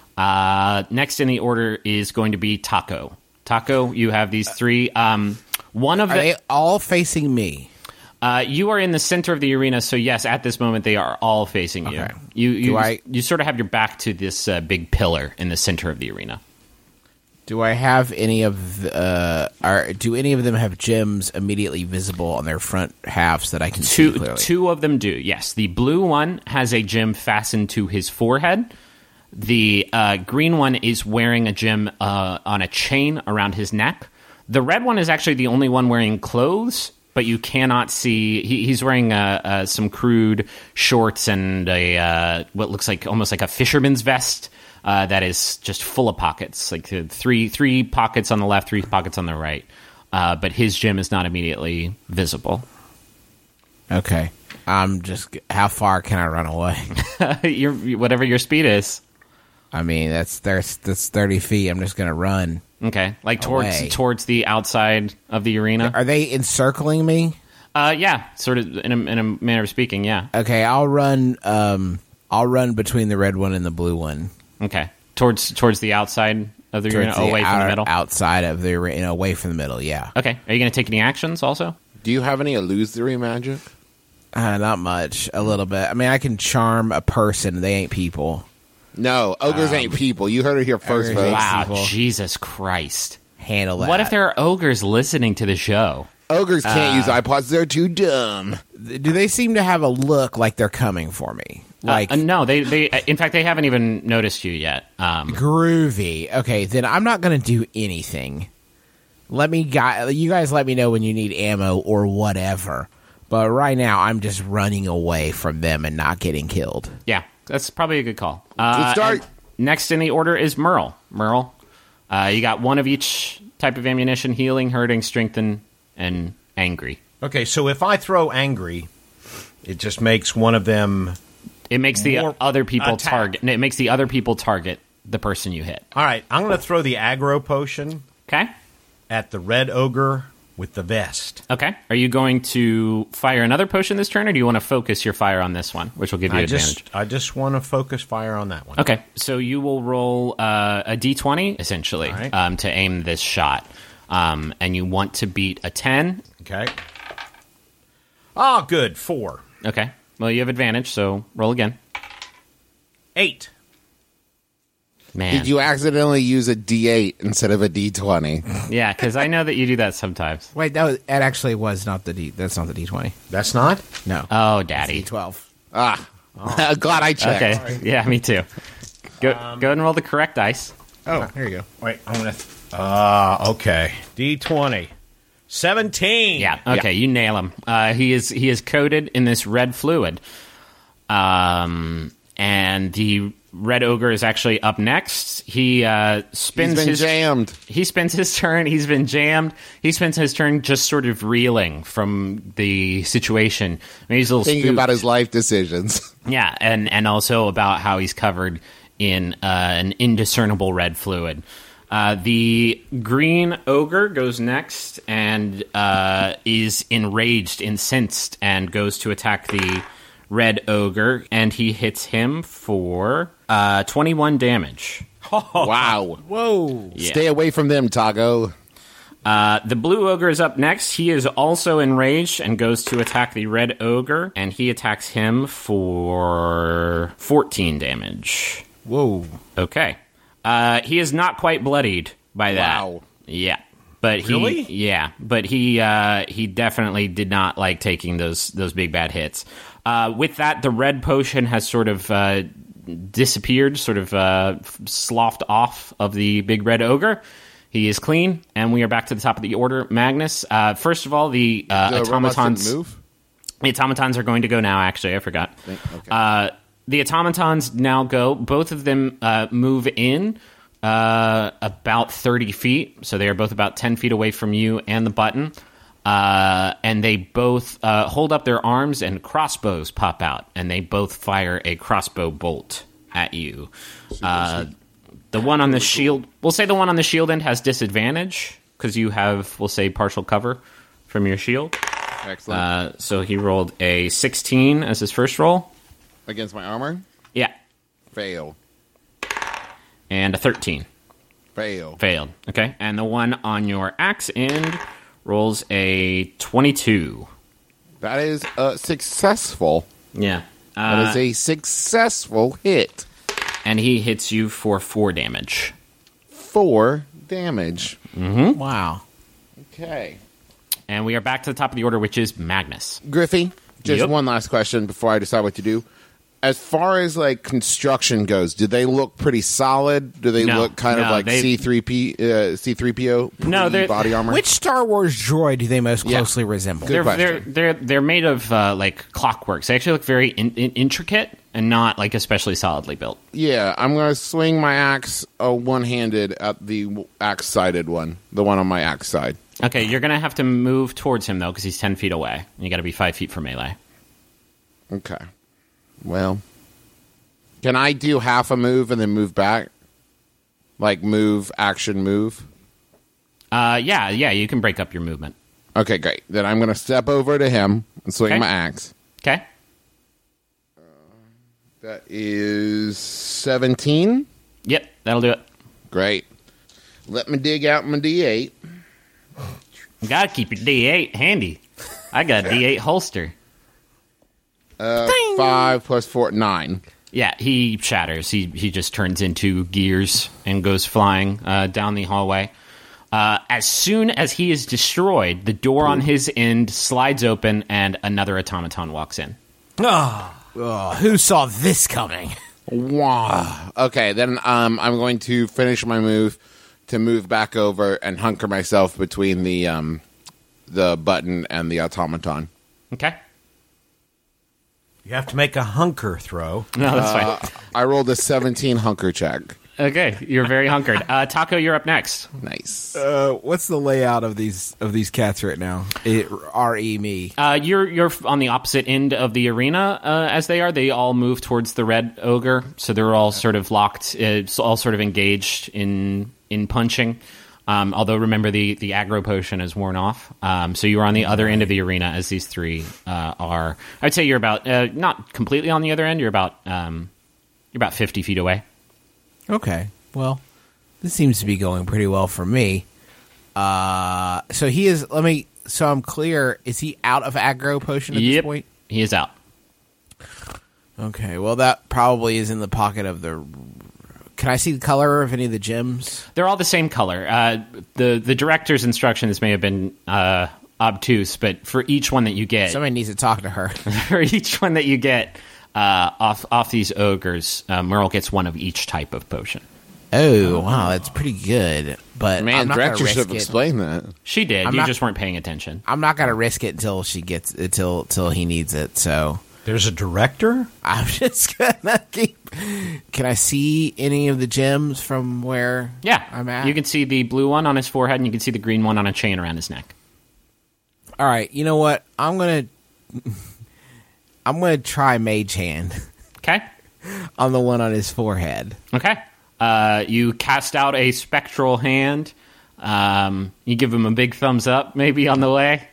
Next in the order is going to be Taco. Taco, you have these three. One of Are they all facing me? You are in the center of the arena, so yes, at this moment they are all facing you. Okay. You sort of have your back to this big pillar in the center of the arena. Do I have any of do any of them have gems immediately visible on their front halves that I can see clearly? Two of them do, yes. The blue one has a gem fastened to his forehead. The green one is wearing a gem on a chain around his neck. The red one is actually the only one wearing clothes, but you cannot see. He's wearing some crude shorts and what looks like almost like a fisherman's vest. That is just full of pockets, like three pockets on the left, 3 pockets on the right. But his gem is not immediately visible. Okay. How far can I run away? Whatever your speed is. I mean, that's 30 feet. I'm just going to run. Okay. Like away. towards the outside of the arena? Are they encircling me? Yeah, sort of in a manner of speaking, yeah. Okay, I'll run between the red one and the blue one. Okay. Towards the outside of the arena, away from the middle? Outside of the arena, away from the middle, yeah. Okay. Are you going to take any actions also? Do you have any illusory magic? Not much. A little bit. I mean, I can charm a person. They ain't people. No, ogres ain't people. You heard it here first, folks. Wow, people. Jesus Christ. Handle that. What if there are ogres listening to the show? Ogres can't use iPods. They're too dumb. Do they seem to have a look like they're coming for me? No, they in fact, they haven't even noticed you yet. Groovy. Okay, then I'm not going to do anything. You guys let me know when you need ammo or whatever. But right now, I'm just running away from them and not getting killed. Yeah, that's probably a good call. Good start. Next in the order is Merle. Merle, you got one of each type of ammunition: healing, hurting, strengthen, and angry. Okay, so if I throw angry, it just makes one of them. It makes the other people attack. target. It makes the other people target the person you hit. All right, I'm going to throw the aggro potion Okay. at the red ogre with the vest. Okay. Are you going to fire another potion this turn, or do you want to focus your fire on this one, which will give you advantage? I just want to focus fire on that one. Okay. So you will roll a d20, essentially, All right. to aim this shot. And you want to beat a 10. Okay. Oh, good. 4. Okay. Well, you have advantage, so roll again. 8. Man. Did you accidentally use a D8 instead of a D20? Yeah, because I know that you do that sometimes. Wait, that actually was not the D. That's not the D20. That's not? No. Oh, daddy. D12. Glad I checked. Okay. Yeah, me too. Go and roll the correct dice. Oh, here you go. Wait, I'm going to... okay. D20. 17. Yeah. Okay. You nail him. He is coated in this red fluid, and the Red Ogre is actually up next. He spins He's been his jammed. He spends his turn. He's been jammed. He spends his turn just sort of reeling from the situation. I mean, he's a little Thinking spooked. about his life decisions. Yeah, and also about how he's covered in an indiscernible red fluid. The green ogre goes next and is enraged, incensed, and goes to attack the red ogre, and he hits him for 21 damage. Wow. Whoa. Yeah. Stay away from them, Tago. The blue ogre is up next. He is also enraged and goes to attack the red ogre, and he attacks him for 14 damage. Whoa. Okay. He is not quite bloodied by that. Wow. Yeah. But Really? he definitely did not like taking those big bad hits. With that, the red potion has sort of disappeared, sort of sloughed off of the big red ogre. He is clean, and we are back to the top of the order. Magnus, first of all, the The robots didn't automatons. move? The automatons are going to go now. Actually, I forgot. Okay. The automatons now go. Both of them move in about 30 feet. So they are both about 10 feet away from you and the button. And they both hold up their arms, and crossbows pop out. And they both fire a crossbow bolt at you. The one on the shield... We'll say the one on the shield end has disadvantage, because you have, we'll say, partial cover from your shield. Excellent. So he rolled a 16 as his first roll. Against my armor? Yeah. Fail. And a 13. Fail. Failed. Okay. And the one on your axe end rolls a 22. That is successful. Yeah. That is a successful hit. And he hits you for 4 damage. 4 damage. Wow. Okay. And we are back to the top of the order, which is Magnus. Griffey, just Yep. one last question before I decide what to do. As far as like construction goes, do they look pretty solid? Do they No, look kind of no, like they- C3PO No, they're- body armor? Which Star Wars droid do they most Yeah. closely resemble? Good They're question. they're made of like clockworks. They actually look very intricate and not like especially solidly built. Yeah, I'm going to swing my axe one-handed at the axe-sided one, the one on my axe side. Okay, you're gonna have to move towards him though, because he's 10 feet away. And you got to be 5 feet from melee. Okay. Well, can I do half a move and then move back? Like move, action, move? Yeah, you can break up your movement. Okay, great. Then I'm going to step over to him and swing Okay. my axe. Okay. That is 17. Yep, that'll do it. Great. Let me dig out my D8. You gotta keep your D8 handy. I got a D8 holster. 5 plus 4, 9. Yeah, he shatters. He just turns into gears and goes flying down the hallway. As soon as he is destroyed, the door on his end slides open and another automaton walks in. Who saw this coming? Wow. Okay, then I'm going to finish my move to move back over and hunker myself between the button and the automaton. Okay? You have to make a hunker throw. No, that's fine. I rolled a 17 hunker check. Okay, you're very hunkered. Taco, you're up next. Nice. What's the layout of these cats right now? R.E. me. You're on the opposite end of the arena as they are. They all move towards the red ogre, so they're all sort of locked, all sort of engaged in punching. Although remember the aggro potion is worn off, so you are on the other end of the arena as these three are. I'd say you're about not completely on the other end. You're about 50 feet away. Okay. Well, this seems to be going pretty well for me. So he is. So I'm clear. Is he out of aggro potion at this point? He is out. Okay. Well, that probably is in the pocket of the. Can I see the color of any of the gems? They're all the same color. The director's instructions may have been obtuse, but for each one that you get, Somebody needs to talk to her. for each one that you get off these ogres, Merle gets one of each type of potion. Oh wow, that's pretty good. But Man, I'm not gonna director should risk have it. explained that. She did. I'm You not- just weren't paying attention. I'm not gonna risk it until she gets till he needs it. So There's a director? I'm just gonna keep. Can I see any of the gems from where Yeah, I'm at? you can see the blue one on his forehead, and you can see the green one on a chain around his neck. All right, you know what? I'm gonna try Mage Hand Okay. on the one on his forehead. Okay. You cast out a spectral hand. You give him a big thumbs up, maybe on the way,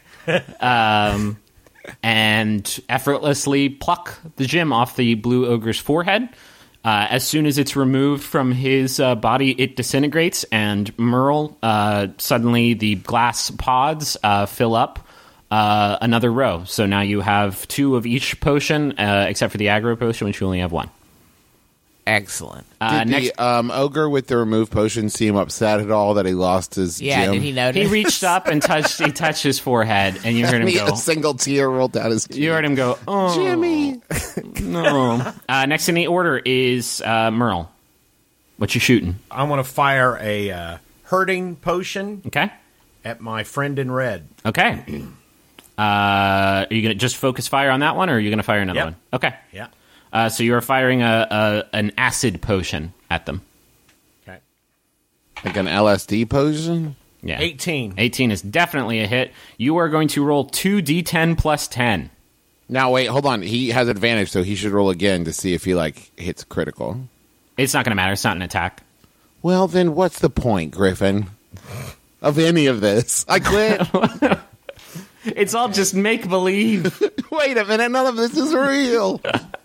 and effortlessly pluck the gem off the blue ogre's forehead. As soon as it's removed from his body, it disintegrates, and Merle, suddenly the glass pods fill up another row. So now you have 2 of each potion, except for the aggro potion, which you only have 1. Excellent. Did Next, the ogre with the removed potion seem upset at all that he lost his Yeah, gem? did he notice? he reached up and touched his forehead, and you heard him go. A single tear rolled down his cheek. You heard him go, oh, Jimmy. no. Next in the order is Merle. What you shooting? I want to fire a hurting potion Okay. at my friend in red. Okay. Are you going to just focus fire on that one, or are you going to fire another Yep. one? Okay. Yeah. So you are firing an acid potion at them. Okay. Like an LSD potion? Yeah. 18. 18 is definitely a hit. You are going to roll 2d10 plus 10. Now, wait, hold on. He has advantage, so he should roll again to see if he, hits critical. It's not going to matter. It's not an attack. Well, then what's the point, Griffin, of any of this? I quit. It's all just make-believe. Wait a minute. None of this is real.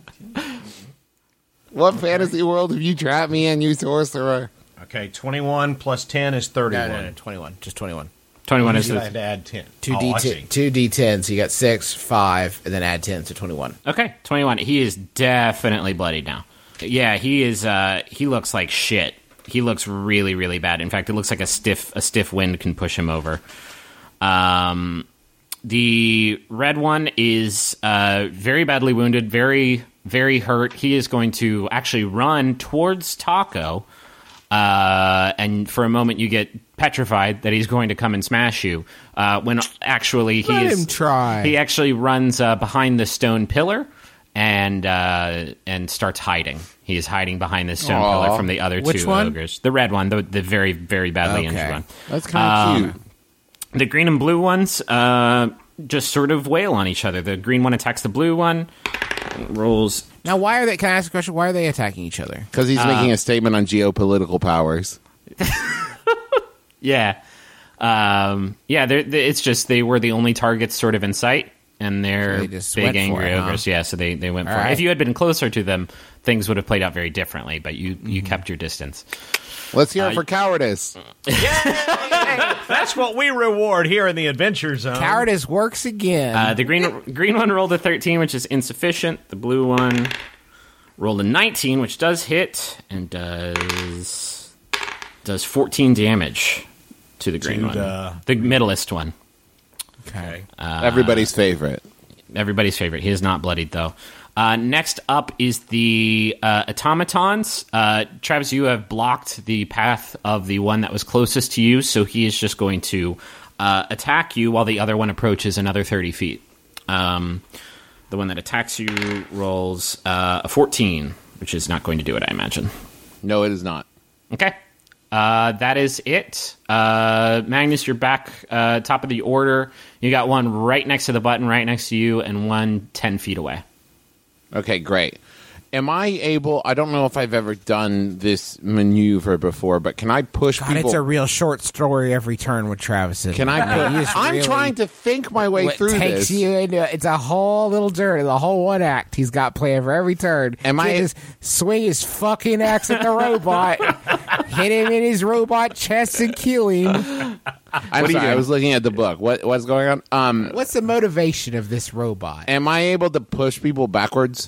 What fantasy world have you trapped me in, you sorcerer? Okay, 21 plus 10 is 31. No, 21. Just 21. 21 is I the... had to add 10. 2d10, 2d10, so you got 6, 5, and then add 10, so 21. Okay, 21. He is definitely bloodied now. Yeah, he is. He looks like shit. He looks really, really bad. In fact, it looks like a stiff wind can push him over. The red one is very badly wounded, very, very hurt. He is going to actually run towards Taco, and for a moment you get petrified that he's going to come and smash you. When actually Let him try. He actually runs behind the stone pillar and starts hiding. He is hiding behind the stone pillar from the other Which two one? ogres. The red one, the very, very badly injured one. That's kind of cute. The green and blue ones just sort of wail on each other. The green one attacks the blue one, rolls. Now, why are they? Can I ask a question? Why are they attacking each other? Because he's making a statement on geopolitical powers. Yeah. It's just they were the only targets sort of in sight, and they're So they just big went for angry it, huh? ogres. Yeah, so they went for All it. right. If you had been closer to them, things would have played out very differently, but you kept your distance. Let's hear it for cowardice. That's what we reward here in the Adventure Zone. Cowardice works again. The green one rolled a 13, which is insufficient. The blue one rolled a 19, which does hit and does 14 damage to the green one. The middlest one. okay. Everybody's favorite. Everybody's favorite. He is not bloodied, though. Next up is the automatons. Travis, you have blocked the path of the one that was closest to you, so he is just going to attack you while the other one approaches another 30 feet. The one that attacks you rolls a 14, which is not going to do it, I imagine. No, it is not. Okay. That is it. Magnus, you're back top of the order. You got one right next to the button, right next to you, and one 10 feet away. Okay, great. Am I able... I don't know if I've ever done this maneuver before, but can I push God, people... it's a real short story every turn with Travis. Can I... He just I'm really- trying to think my way What through takes this. you into it's a whole little journey, the whole one act he's got planned for every turn. Am I- Just swing his fucking axe at the robot, hit him in his robot chest, and kill him? I'm sorry, I was looking at the book. What's going on? What's the motivation of this robot? Am I able to push people backwards?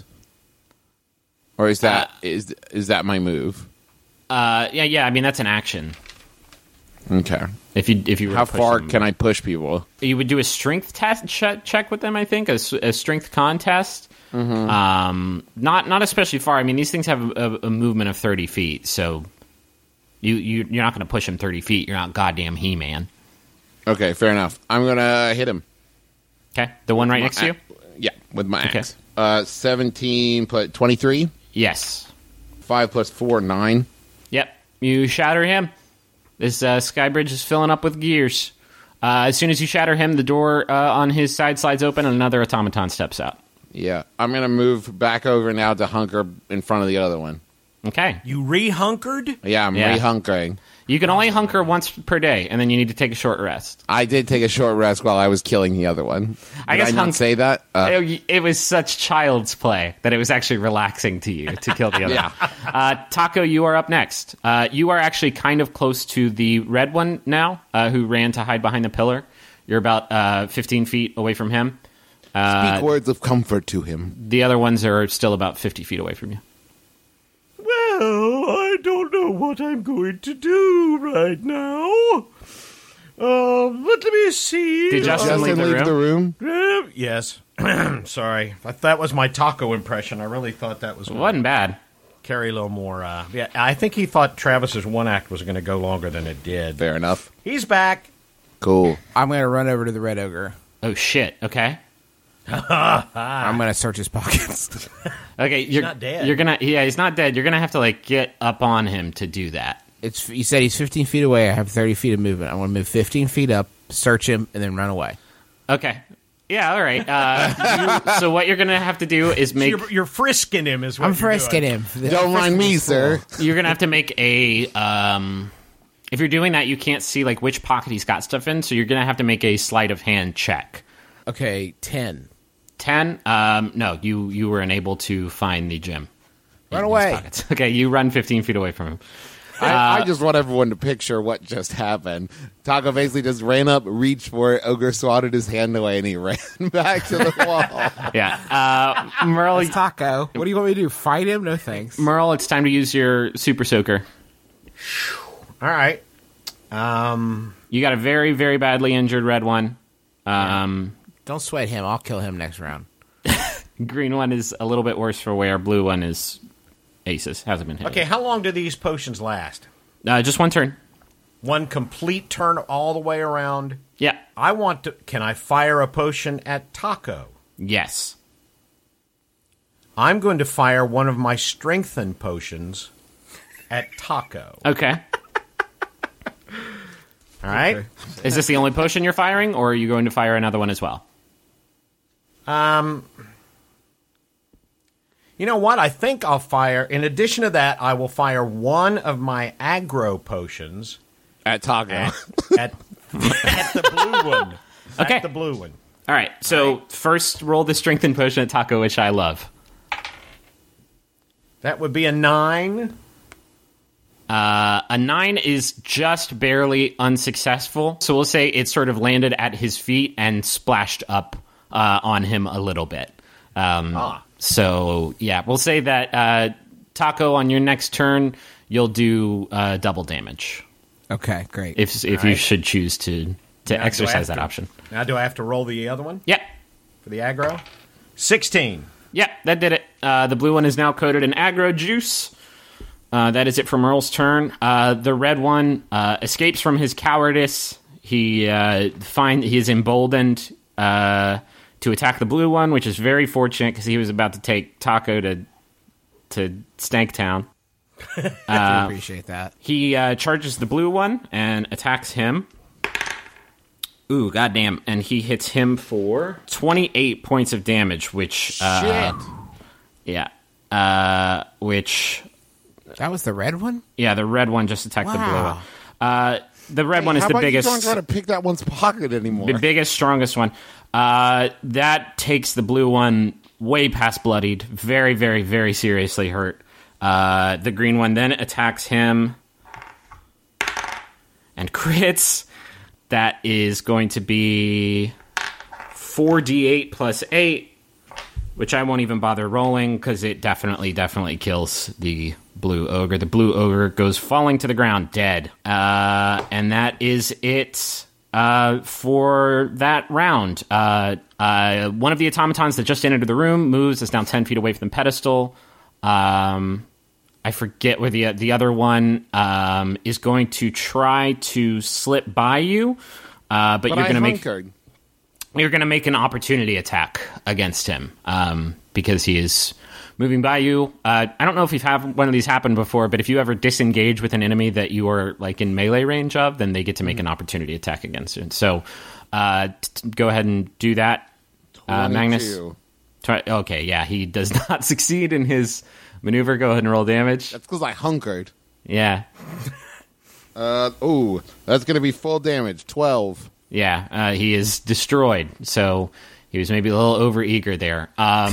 Or is that is that my move? Yeah. I mean, that's an action. Okay. If you were How to push far them. can I push people? You would do a strength test check with them, I think, a strength contest. Mm-hmm. Not especially far. I mean, these things have a movement of 30 feet, so you're not going to push them 30 feet. You're not goddamn He-Man. Okay, fair enough. I'm going to hit him. Okay, the one right next to you? Yeah, with my Okay. axe. 17 plus 23. Yes. 5 plus 4, 9. Yep. You shatter him. This sky bridge is filling up with gears. As soon as you shatter him, the door on his side slides open and another automaton steps out. Yeah, I'm going to move back over now to hunker in front of the other one. Okay. You re-hunkered? Yeah, I'm Yeah. re-hunkering. You can only hunker once per day, and then you need to take a short rest. I did take a short rest while I was killing the other one. I Did guess I not say that? It was such child's play that it was actually relaxing to you to kill the other one. Taco, you are up next. You are actually kind of close to the red one now, who ran to hide behind the pillar. You're about 15 feet away from him. Speak words of comfort to him. The other ones are still about 50 feet away from you. Well, I don't know what I'm going to do right now. Let me see. Did Justin leave the room? Yes. Sorry. That was my taco impression. I really thought that was It wasn't bad. carry a little more. Yeah, I think he thought Travis's one act was going to go longer than it did. Fair enough. He's back. Cool. I'm going to run over to the red ogre. Oh, shit. Okay. I'm going to search his pockets. Okay, you're not dead. You're gonna, yeah, he's not dead. You're gonna have to like get up on him to do that. You said he's 15 feet away. I have 30 feet of movement. I want to move 15 feet up, search him, and then run away. Okay. Yeah. All right. So what you're gonna have to do is So make. you're frisking him, is what I'm you're frisking doing. him. Don't mind me, sir. You're gonna have to make a. If you're doing that, you can't see like which pocket he's got stuff in. So you're gonna have to make a sleight of hand check. Okay, 10. 10. No, you were unable to find the gem. Run in his away. pockets. Okay, you run 15 feet away from him. I just want everyone to picture what just happened. Taco basically just ran up, reached for it, Ogre swatted his hand away, and he ran back to the wall. Yeah. Merle, Taco. What do you want me to do? Fight him? No thanks. Merle, it's time to use your super soaker. All right. You got a very, very badly injured red one. Don't sweat him. I'll kill him next round. Green one is a little bit worse for wear. Blue one is aces. Hasn't been hit. Okay, how long do these potions last? Just one turn. One complete turn all the way around? Yeah. I want to... Can I fire a potion at Taco? Yes. I'm going to fire one of my strengthen potions at Taco. Okay. All right? Is this the only potion you're firing, or are you going to fire another one as well? You know what? I think I'll fire... In addition to that, I will fire one of my aggro potions At Taco. at the blue one. Okay. At the blue one. All right. So first, roll the strengthen potion at Taco, which I love. That would be a 9. A 9 is just barely unsuccessful. So we'll say it sort of landed at his feet and splashed up on him a little bit. So, yeah, we'll say that Taco, on your next turn, you'll do double damage. Okay, great. If you should choose to exercise that option. Now, do I have to roll the other one Yep. for the aggro? 16. Yep, that did it. The blue one is now coated in aggro juice. That is it for Merle's turn. The red one escapes from his cowardice. He is emboldened to attack the blue one, which is very fortunate because he was about to take Taco to Stanktown. I appreciate that. He charges the blue one and attacks him. Ooh, goddamn. And he hits him for 28 points of damage, which... Shit. Yeah. Which... That was the red one? Yeah, the red one just attacked the blue Wow. one. The red one is How the about biggest... You don't try to pick that one's pocket anymore. The biggest, strongest one. That takes the blue one way past bloodied. Very, very, very seriously hurt. The green one then attacks him and crits. That is going to be 4d8 plus 8, which I won't even bother rolling because it definitely kills the blue ogre. The blue ogre goes falling to the ground dead. And that is it for that round. One of the automatons that just entered the room moves. Is now 10 feet away from the pedestal. I forget where the other one is going to try to slip by you. But you're going to make... hunkered. you're going to make an opportunity attack against him because he is moving by you. I don't know if you've had one of these happen before, but if you ever disengage with an enemy that you are like in melee range of, then they get to make an opportunity attack against you. So go ahead and do that, Magnus. Okay, yeah, he does not succeed in his maneuver. Go ahead and roll damage. That's because I hunkered. Yeah. That's going to be full damage. 12. Yeah, he is destroyed. So he was maybe a little overeager there.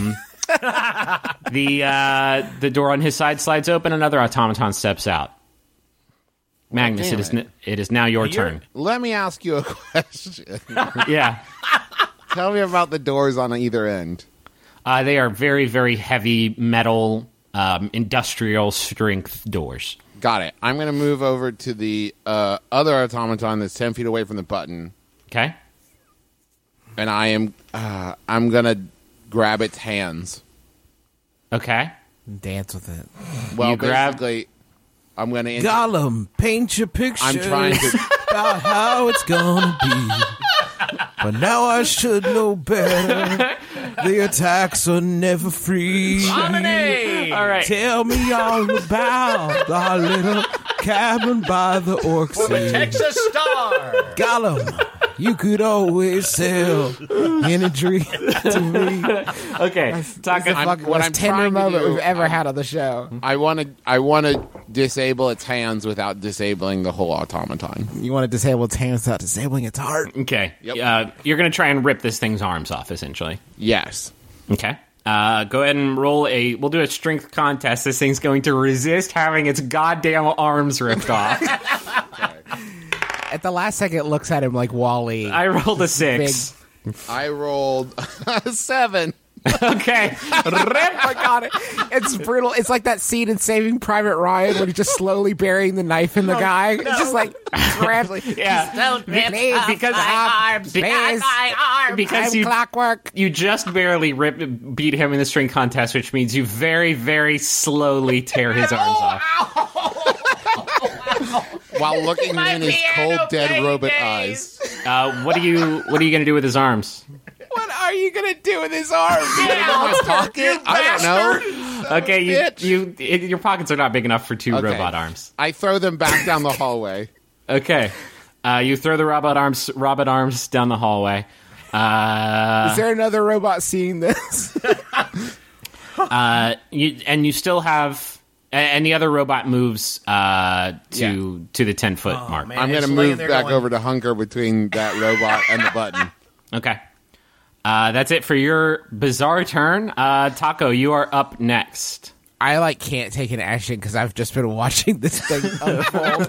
The door on his side slides open. Another automaton steps out. Magnus, it is now your turn. Let me ask you a question. Yeah. Tell me about the doors on either end. They are very, very heavy metal, industrial strength doors. Got it. I'm going to move over to the other automaton that's 10 feet away from the button. Okay. And I'm going to grab its hands. Okay. Dance with it. Well, You grab- basically, I'm going to... Gollum, paint your picture. I'm trying to... about how it's gonna be. But now I should know better. The attacks are never free. All right. Tell me all about our little cabin by the orc sea. Texas Star. Gollum, you could always sell any drink to me. Okay. Talk The fucking what most I'm tender trying to moment do, we've ever had on the show. I want to disable its hands without disabling the whole automaton. You want to disable its hands without disabling its heart? Okay. Yep. You're going to try and rip this thing's arms off, essentially. Yes. Okay. Go ahead and roll we'll do a strength contest. This thing's going to resist having its goddamn arms ripped off. At the last second, it looks at him like Wall-E. I rolled a 6. I rolled a 7. Okay. Rip. Oh my god, it's brutal. It's like that scene in Saving Private Ryan when he's just slowly burying the knife in the guy. It's just like gradually. Yeah. Because I'm clockwork. you just barely beat him in the string contest, which means you very, very slowly tear his arms off. While looking in his cold, dead robot eyes. What are you going to do with his arms? What are you gonna do with his arm? My pocket? I don't know. Okay, your pockets are not big enough for two Okay. robot arms. I throw them back down the hallway. Okay, you throw the robot arms down the hallway. Is there another robot seeing this? You still have, and the other robot moves to the 10-foot mark. man. I'm going to It's laying move there back going- over to hunker between that robot and the button. Okay. That's it for your bizarre turn. Taco, you are up next. I can't take an action because I've just been watching this thing unfold.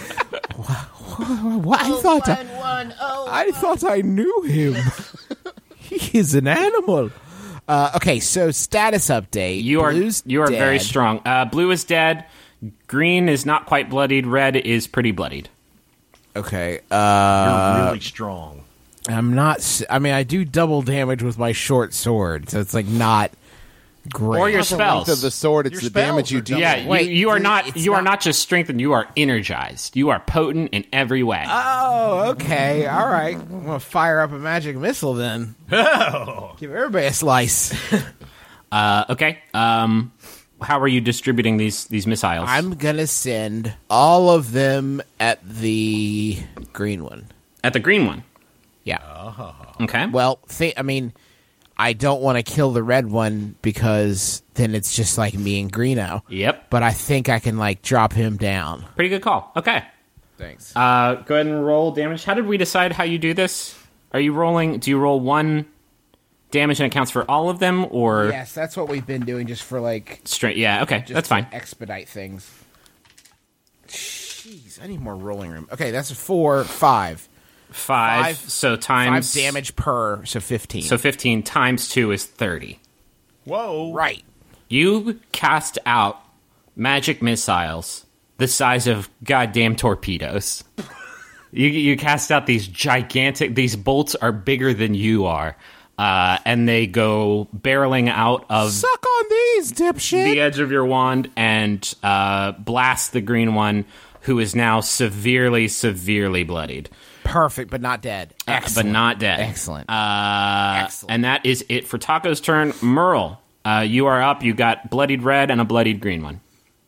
What? I thought I knew him. He is an animal. Okay, so status update. You are Blue's very dead. strong. Blue is dead. Green is not quite bloodied. Red is pretty bloodied. Okay. You're really strong. I'm not. I do double damage with my short sword, so it's not great. Or your It's not the length spells. of the sword, it's Your the spells damage you are do. double. Yeah, Wait, you are it's not. You are not- not just strengthened. You are energized. You are potent in every way. Oh, okay. All right. I'm gonna fire up a magic missile then. Give everybody a slice. Okay. How are you distributing these missiles? I'm gonna send all of them at the green one. at the green one. Yeah. Okay. Well, I don't want to kill the red one because then it's just like me and Greeno. Yep. But I think I can drop him down. Pretty good call. Okay. Thanks. Go ahead and roll damage. How did we decide how you do this? Are you rolling? Do you roll one damage and it counts for all of them, or Yes, that's what we've been doing just for straight? Yeah. Okay. just That's to fine. expedite things. Jeez, I need more rolling room. Okay, that's 4, 5. Five. So times 5 damage per, so 15. So 15 times 2 is 30. Whoa. right. You cast out magic missiles the size of goddamn torpedoes. You cast out these gigantic. These bolts are bigger than you are, and they go barreling out of Suck on these, dipshit. the edge of your wand and blast the green one who is now severely bloodied. Perfect, but not dead. But not dead. Excellent. Excellent. And that is it for Taco's turn. Merle, you are up. You got bloodied red and a bloodied green one.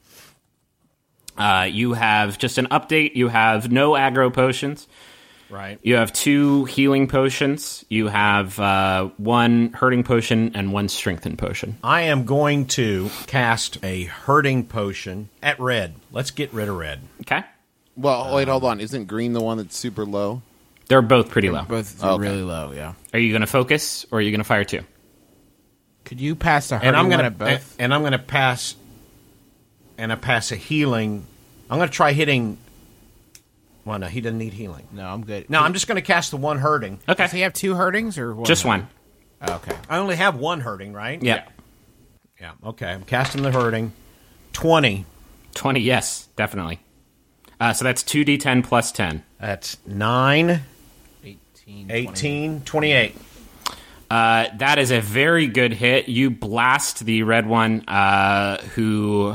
You have just an update. You have no aggro potions. Right. You have 2 healing potions. You have 1 hurting potion and 1 strengthen potion. I am going to cast a hurting potion at red. Let's get rid of red. Okay. Well, wait, hold on. Isn't green the one that's super low? They're both pretty low. Both Okay. really low, yeah. Are you going to focus, or are you going to fire 2? Could you pass the hurting And I'm one gonna at both? and I'm gonna pass. And I pass a healing. I'm gonna try hitting. Well, no, he doesn't need healing. No, I'm good. No, I'm just gonna cast the one hurting. Okay. Does he have 2 hurtings or one? Just 1. Oh, okay. I only have 1 hurting, right? Yeah. Yeah. Okay. I'm casting the hurting. 20. 20, yes, definitely. So that's 2d10 plus 10. That's 9, 18, 18, 28. That is a very good hit. You blast the red one, who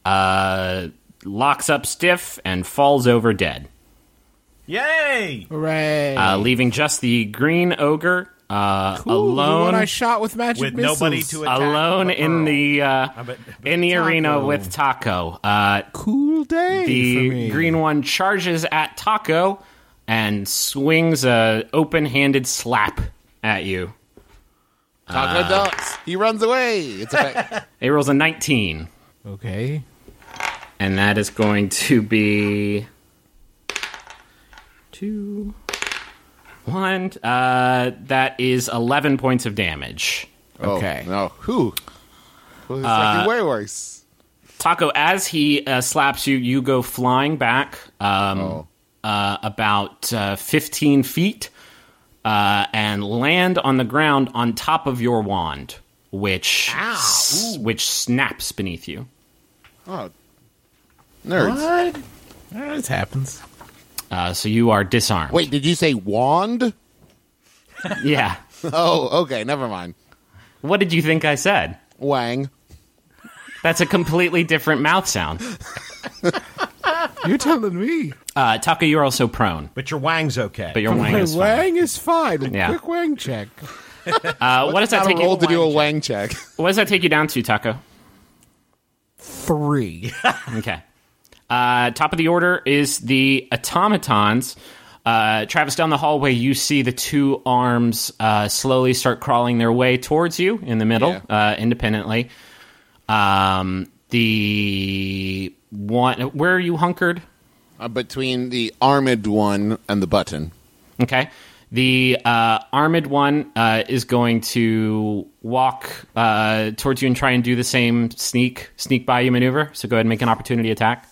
locks up stiff and falls over dead, Yay! Hooray. leaving just the green ogre Ooh, the alone. one I shot with magic With missiles. nobody to attack. Alone but in Earl. the in the arena with Taco. Cool day for The me. green one charges at Taco and swings a open-handed slap at you. Taco ducks. He runs away. It's a It rolls a 19, Okay. and that is going to be 2, 1. That is 11 points of damage. Okay. Oh, no. Who? Well, it's like way worse. Taco, as he slaps you, you go flying back about 15 feet and land on the ground on top of your wand, which snaps beneath you. Oh, nerds. This happens. So you are disarmed. Wait, did you say wand? Yeah. Oh, okay. Never mind. What did you think I said? Wang. That's a completely different mouth sound. You're telling me. Taco, you're also prone, But your wang's okay. but your wang My is fine. wang is fine. Yeah. Quick wang check. What does that take Roll you? to do a wang check. What does that take you down to, Taco? 3. Okay. Top of the order is the automatons. Travis, down the hallway, you see the 2 arms slowly start crawling their way towards you in the middle, independently. The one, where are you hunkered? Between the armored one and the button. Okay. The armored one is going to walk towards you and try and do the same sneak by you maneuver. So go ahead and make an opportunity attack.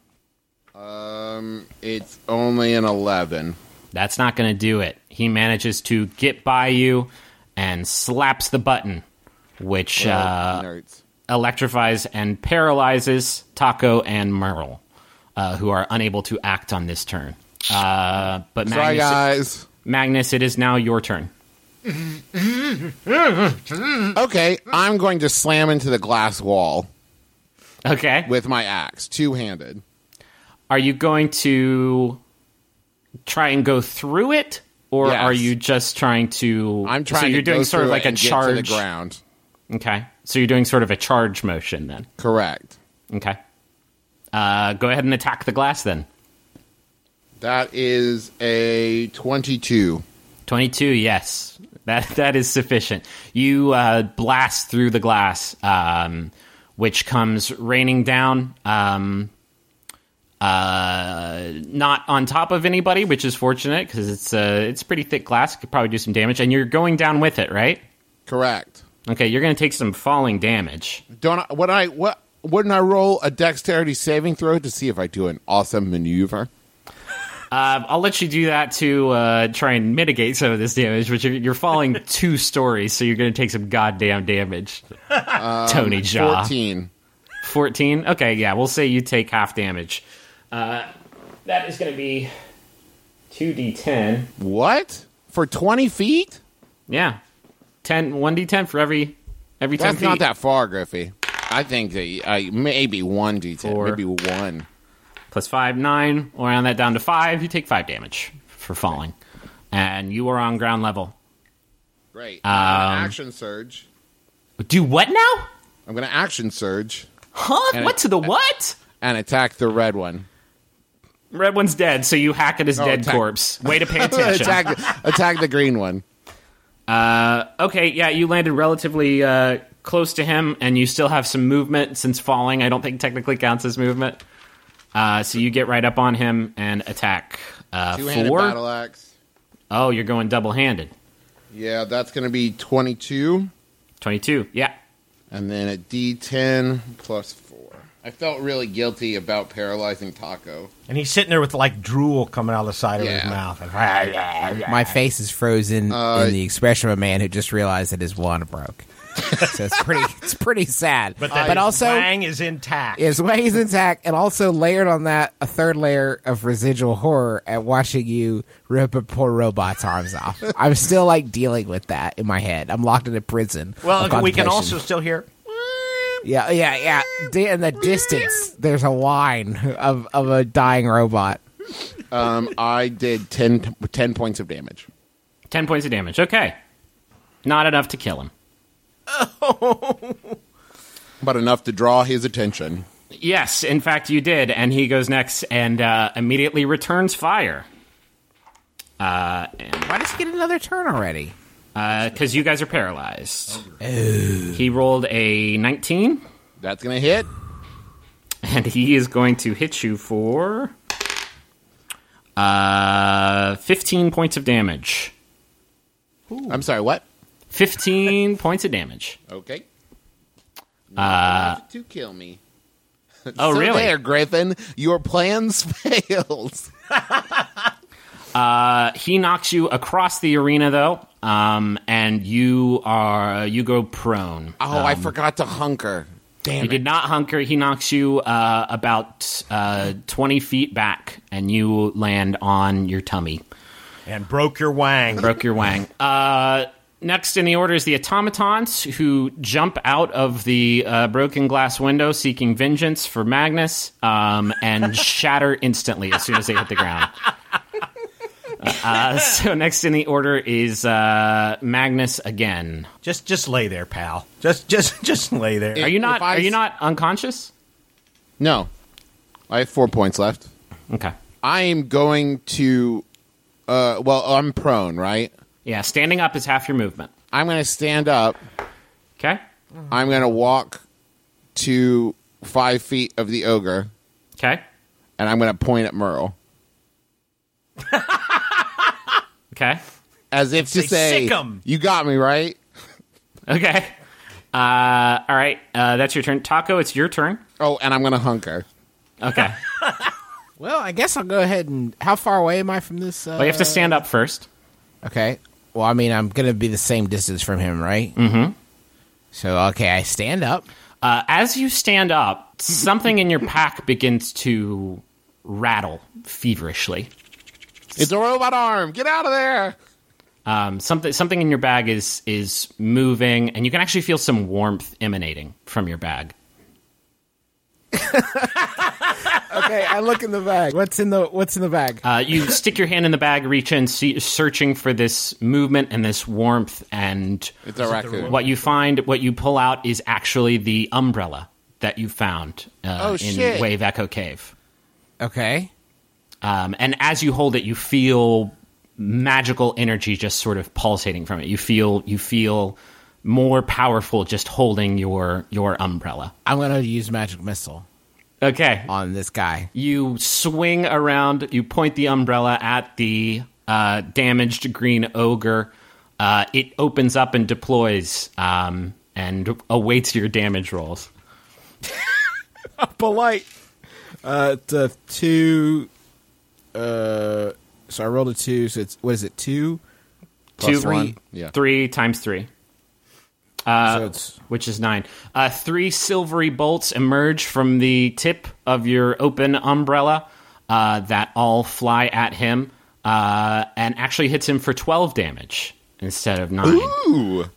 It's only an 11. That's not going to do it. He manages to get by you and slaps the button, which Nerds. electrifies and paralyzes Taco and Merle, who are unable to act on this turn. But Sorry, guys. Magnus, it is now your turn. Okay, I'm going to slam into the glass wall Okay. with my axe, two-handed. Are you going to try and go through it, or Yes. are you just trying to? I'm trying So you're to doing go sort of through like it a and get charge. to the ground. Okay. So you're doing sort of a charge motion then. Correct. Okay. Go ahead and attack the glass then. That is a 22. 22, yes. That is sufficient. You blast through the glass, which comes raining down. Not on top of anybody, which is fortunate because it's pretty thick glass. Could probably do some damage, and you're going down with it, right? Correct. Okay, you're going to take some falling damage. Wouldn't I roll a dexterity saving throw to see if I do an awesome maneuver? I'll let you do that to try and mitigate some of this damage, but you're falling 2 stories, so you're going to take some goddamn damage. Tony Jaa. 14. 14? Okay, yeah, we'll say you take half damage. That is going to be 2d10. What? For 20 feet? Yeah. 1d10 for every 10 That's feet. not that far, Griffey. I think that maybe 1d10. Four. Maybe 1. plus 5, 9. We'll round that down to 5. You take 5 damage for falling. And you are on ground level. Great. I'm gonna action surge. Do what now? I'm going to action surge. Huh? And What to the what? And attack the red one. Red one's dead, so you hack at his dead attack- corpse. Way to pay attention. attack the green one. Okay, yeah, you landed relatively close to him, and you still have some movement since falling. I don't think technically counts as movement. So you get right up on him and attack. Two-handed 4. battle axe. Oh, you're going double-handed. Yeah, that's going to be 22. 22, yeah. And then a D10 plus 4. I felt really guilty about paralyzing Taco. And he's sitting there with like drool coming out of the side of his Yeah. mouth. My face is frozen in the expression of a man who just realized that his wand broke. So it's pretty sad. But but also Wang is intact. his way is intact, and also layered on that a third layer of residual horror at watching you rip a poor robot's arms off. I'm still like dealing with that in my head. I'm locked in a prison. Well, of we can contemplation. also still hear. Yeah. In the distance, there's a whine of a dying robot. I did 10 points of damage. 10 points of damage, okay. Not enough to kill him. But enough to draw his attention. Yes, in fact, you did, and he goes next and immediately returns fire. Why does he get another turn already? Because you guys are paralyzed. He rolled a 19, That's going to hit. and he is going to hit you for 15 points of damage. I'm sorry, what? 15 points of damage. Okay. To kill me. Oh, So really? there, Griffin. Your plans failed. He knocks you across the arena, though, and you go prone. Oh, I forgot to hunker. Damn You it. did not hunker. He knocks you about 20 feet back, and you land on your tummy. And broke your Wang. Broke your wang. Next in the order is the automatons, who jump out of the broken glass window seeking vengeance for Magnus, and shatter instantly as soon as they hit the ground. So next in the order is Magnus again. Just lay there, pal. Just lay there. Are you not? If I Are you not unconscious? No. I have 4 points left. Okay. I am going to... I'm prone, right? Yeah, standing up is half your movement. I'm going to stand up. Okay. I'm going to walk to 5 feet of the ogre, Okay. and I'm going to point at Merle. Okay. As if to Say, say, "Sick 'em." you got me, right? Okay. All right. That's your turn. Taco, it's your turn. Oh, and I'm going to hunker. Okay. Well, I guess I'll go ahead and... How far away am I from this? Well, you have to stand up first. Okay. Well, I mean, I'm going to be the same distance from him, right? Mm-hmm. So, okay, I stand up. As you stand up, something in your pack begins to rattle feverishly. It's a robot arm. Get out of there. Something in your bag is moving, and you can actually feel some warmth emanating from your bag. Okay, I look in the bag. What's in the bag? You stick your hand in the bag, reach in, searching for this movement and this warmth, and It's a raccoon. what you pull out is actually the umbrella that you found in shit. Wave Echo Cave. Okay. And as you hold it, you feel magical energy just sort of pulsating from it. You feel more powerful just holding your umbrella. I'm going to use Magic Missile Okay. on this guy. You swing around, you point the umbrella at the damaged green ogre. It opens up and deploys and awaits your damage rolls. Polite. It's a 2. So I rolled a 2, so it's, what is it, 2? Plus 2, 1. Yeah. 3 times 3. So it's... Which is 9. 3 silvery bolts emerge from the tip of your open umbrella that all fly at him and actually hits him for 12 damage instead of 9. Ooh.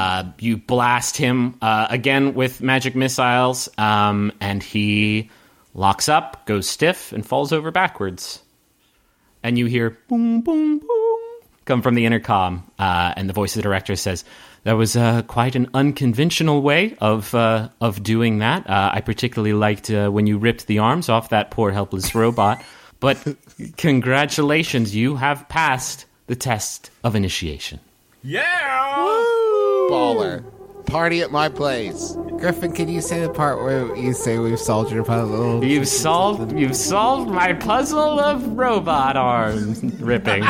You blast him again with magic missiles, and he locks up, goes stiff, and falls over backwards. And you hear boom, boom, boom come from the intercom, and the voice of the director says, "That was quite an unconventional way of doing that. I particularly liked when you ripped the arms off that poor helpless robot. But congratulations, you have passed the test of initiation." Baller. Party at my place. Griffin, can you say the part where you say we've solved your puzzle? You've solved my puzzle of robot arms ripping.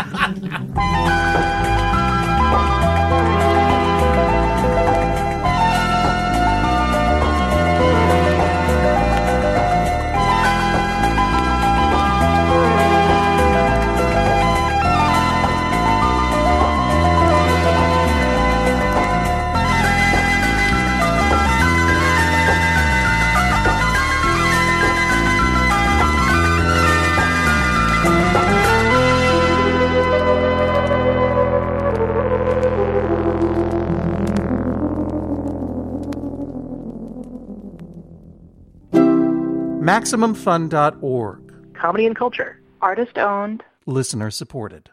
MaximumFun.org. Comedy and culture. Artist owned. Listener supported.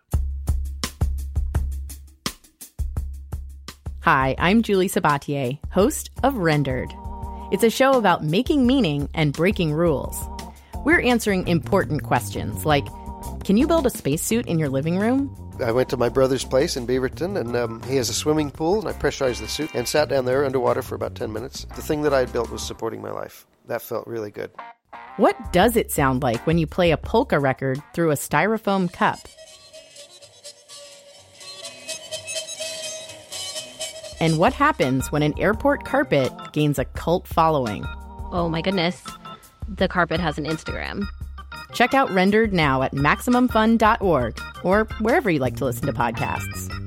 Hi, I'm Julie Sabatier, host of Rendered. It's a show about making meaning and breaking rules. We're answering important questions like, can you build a spacesuit in your living room? I went to my brother's place in Beaverton, and he has a swimming pool, and I pressurized the suit and sat down there underwater for about 10 minutes. The thing that I had built was supporting my life. That felt really good. What does it sound like when you play a polka record through a styrofoam cup? And what happens when an airport carpet gains a cult following? Oh my goodness, the carpet has an Instagram. Check out Rendered now at MaximumFun.org or wherever you like to listen to podcasts.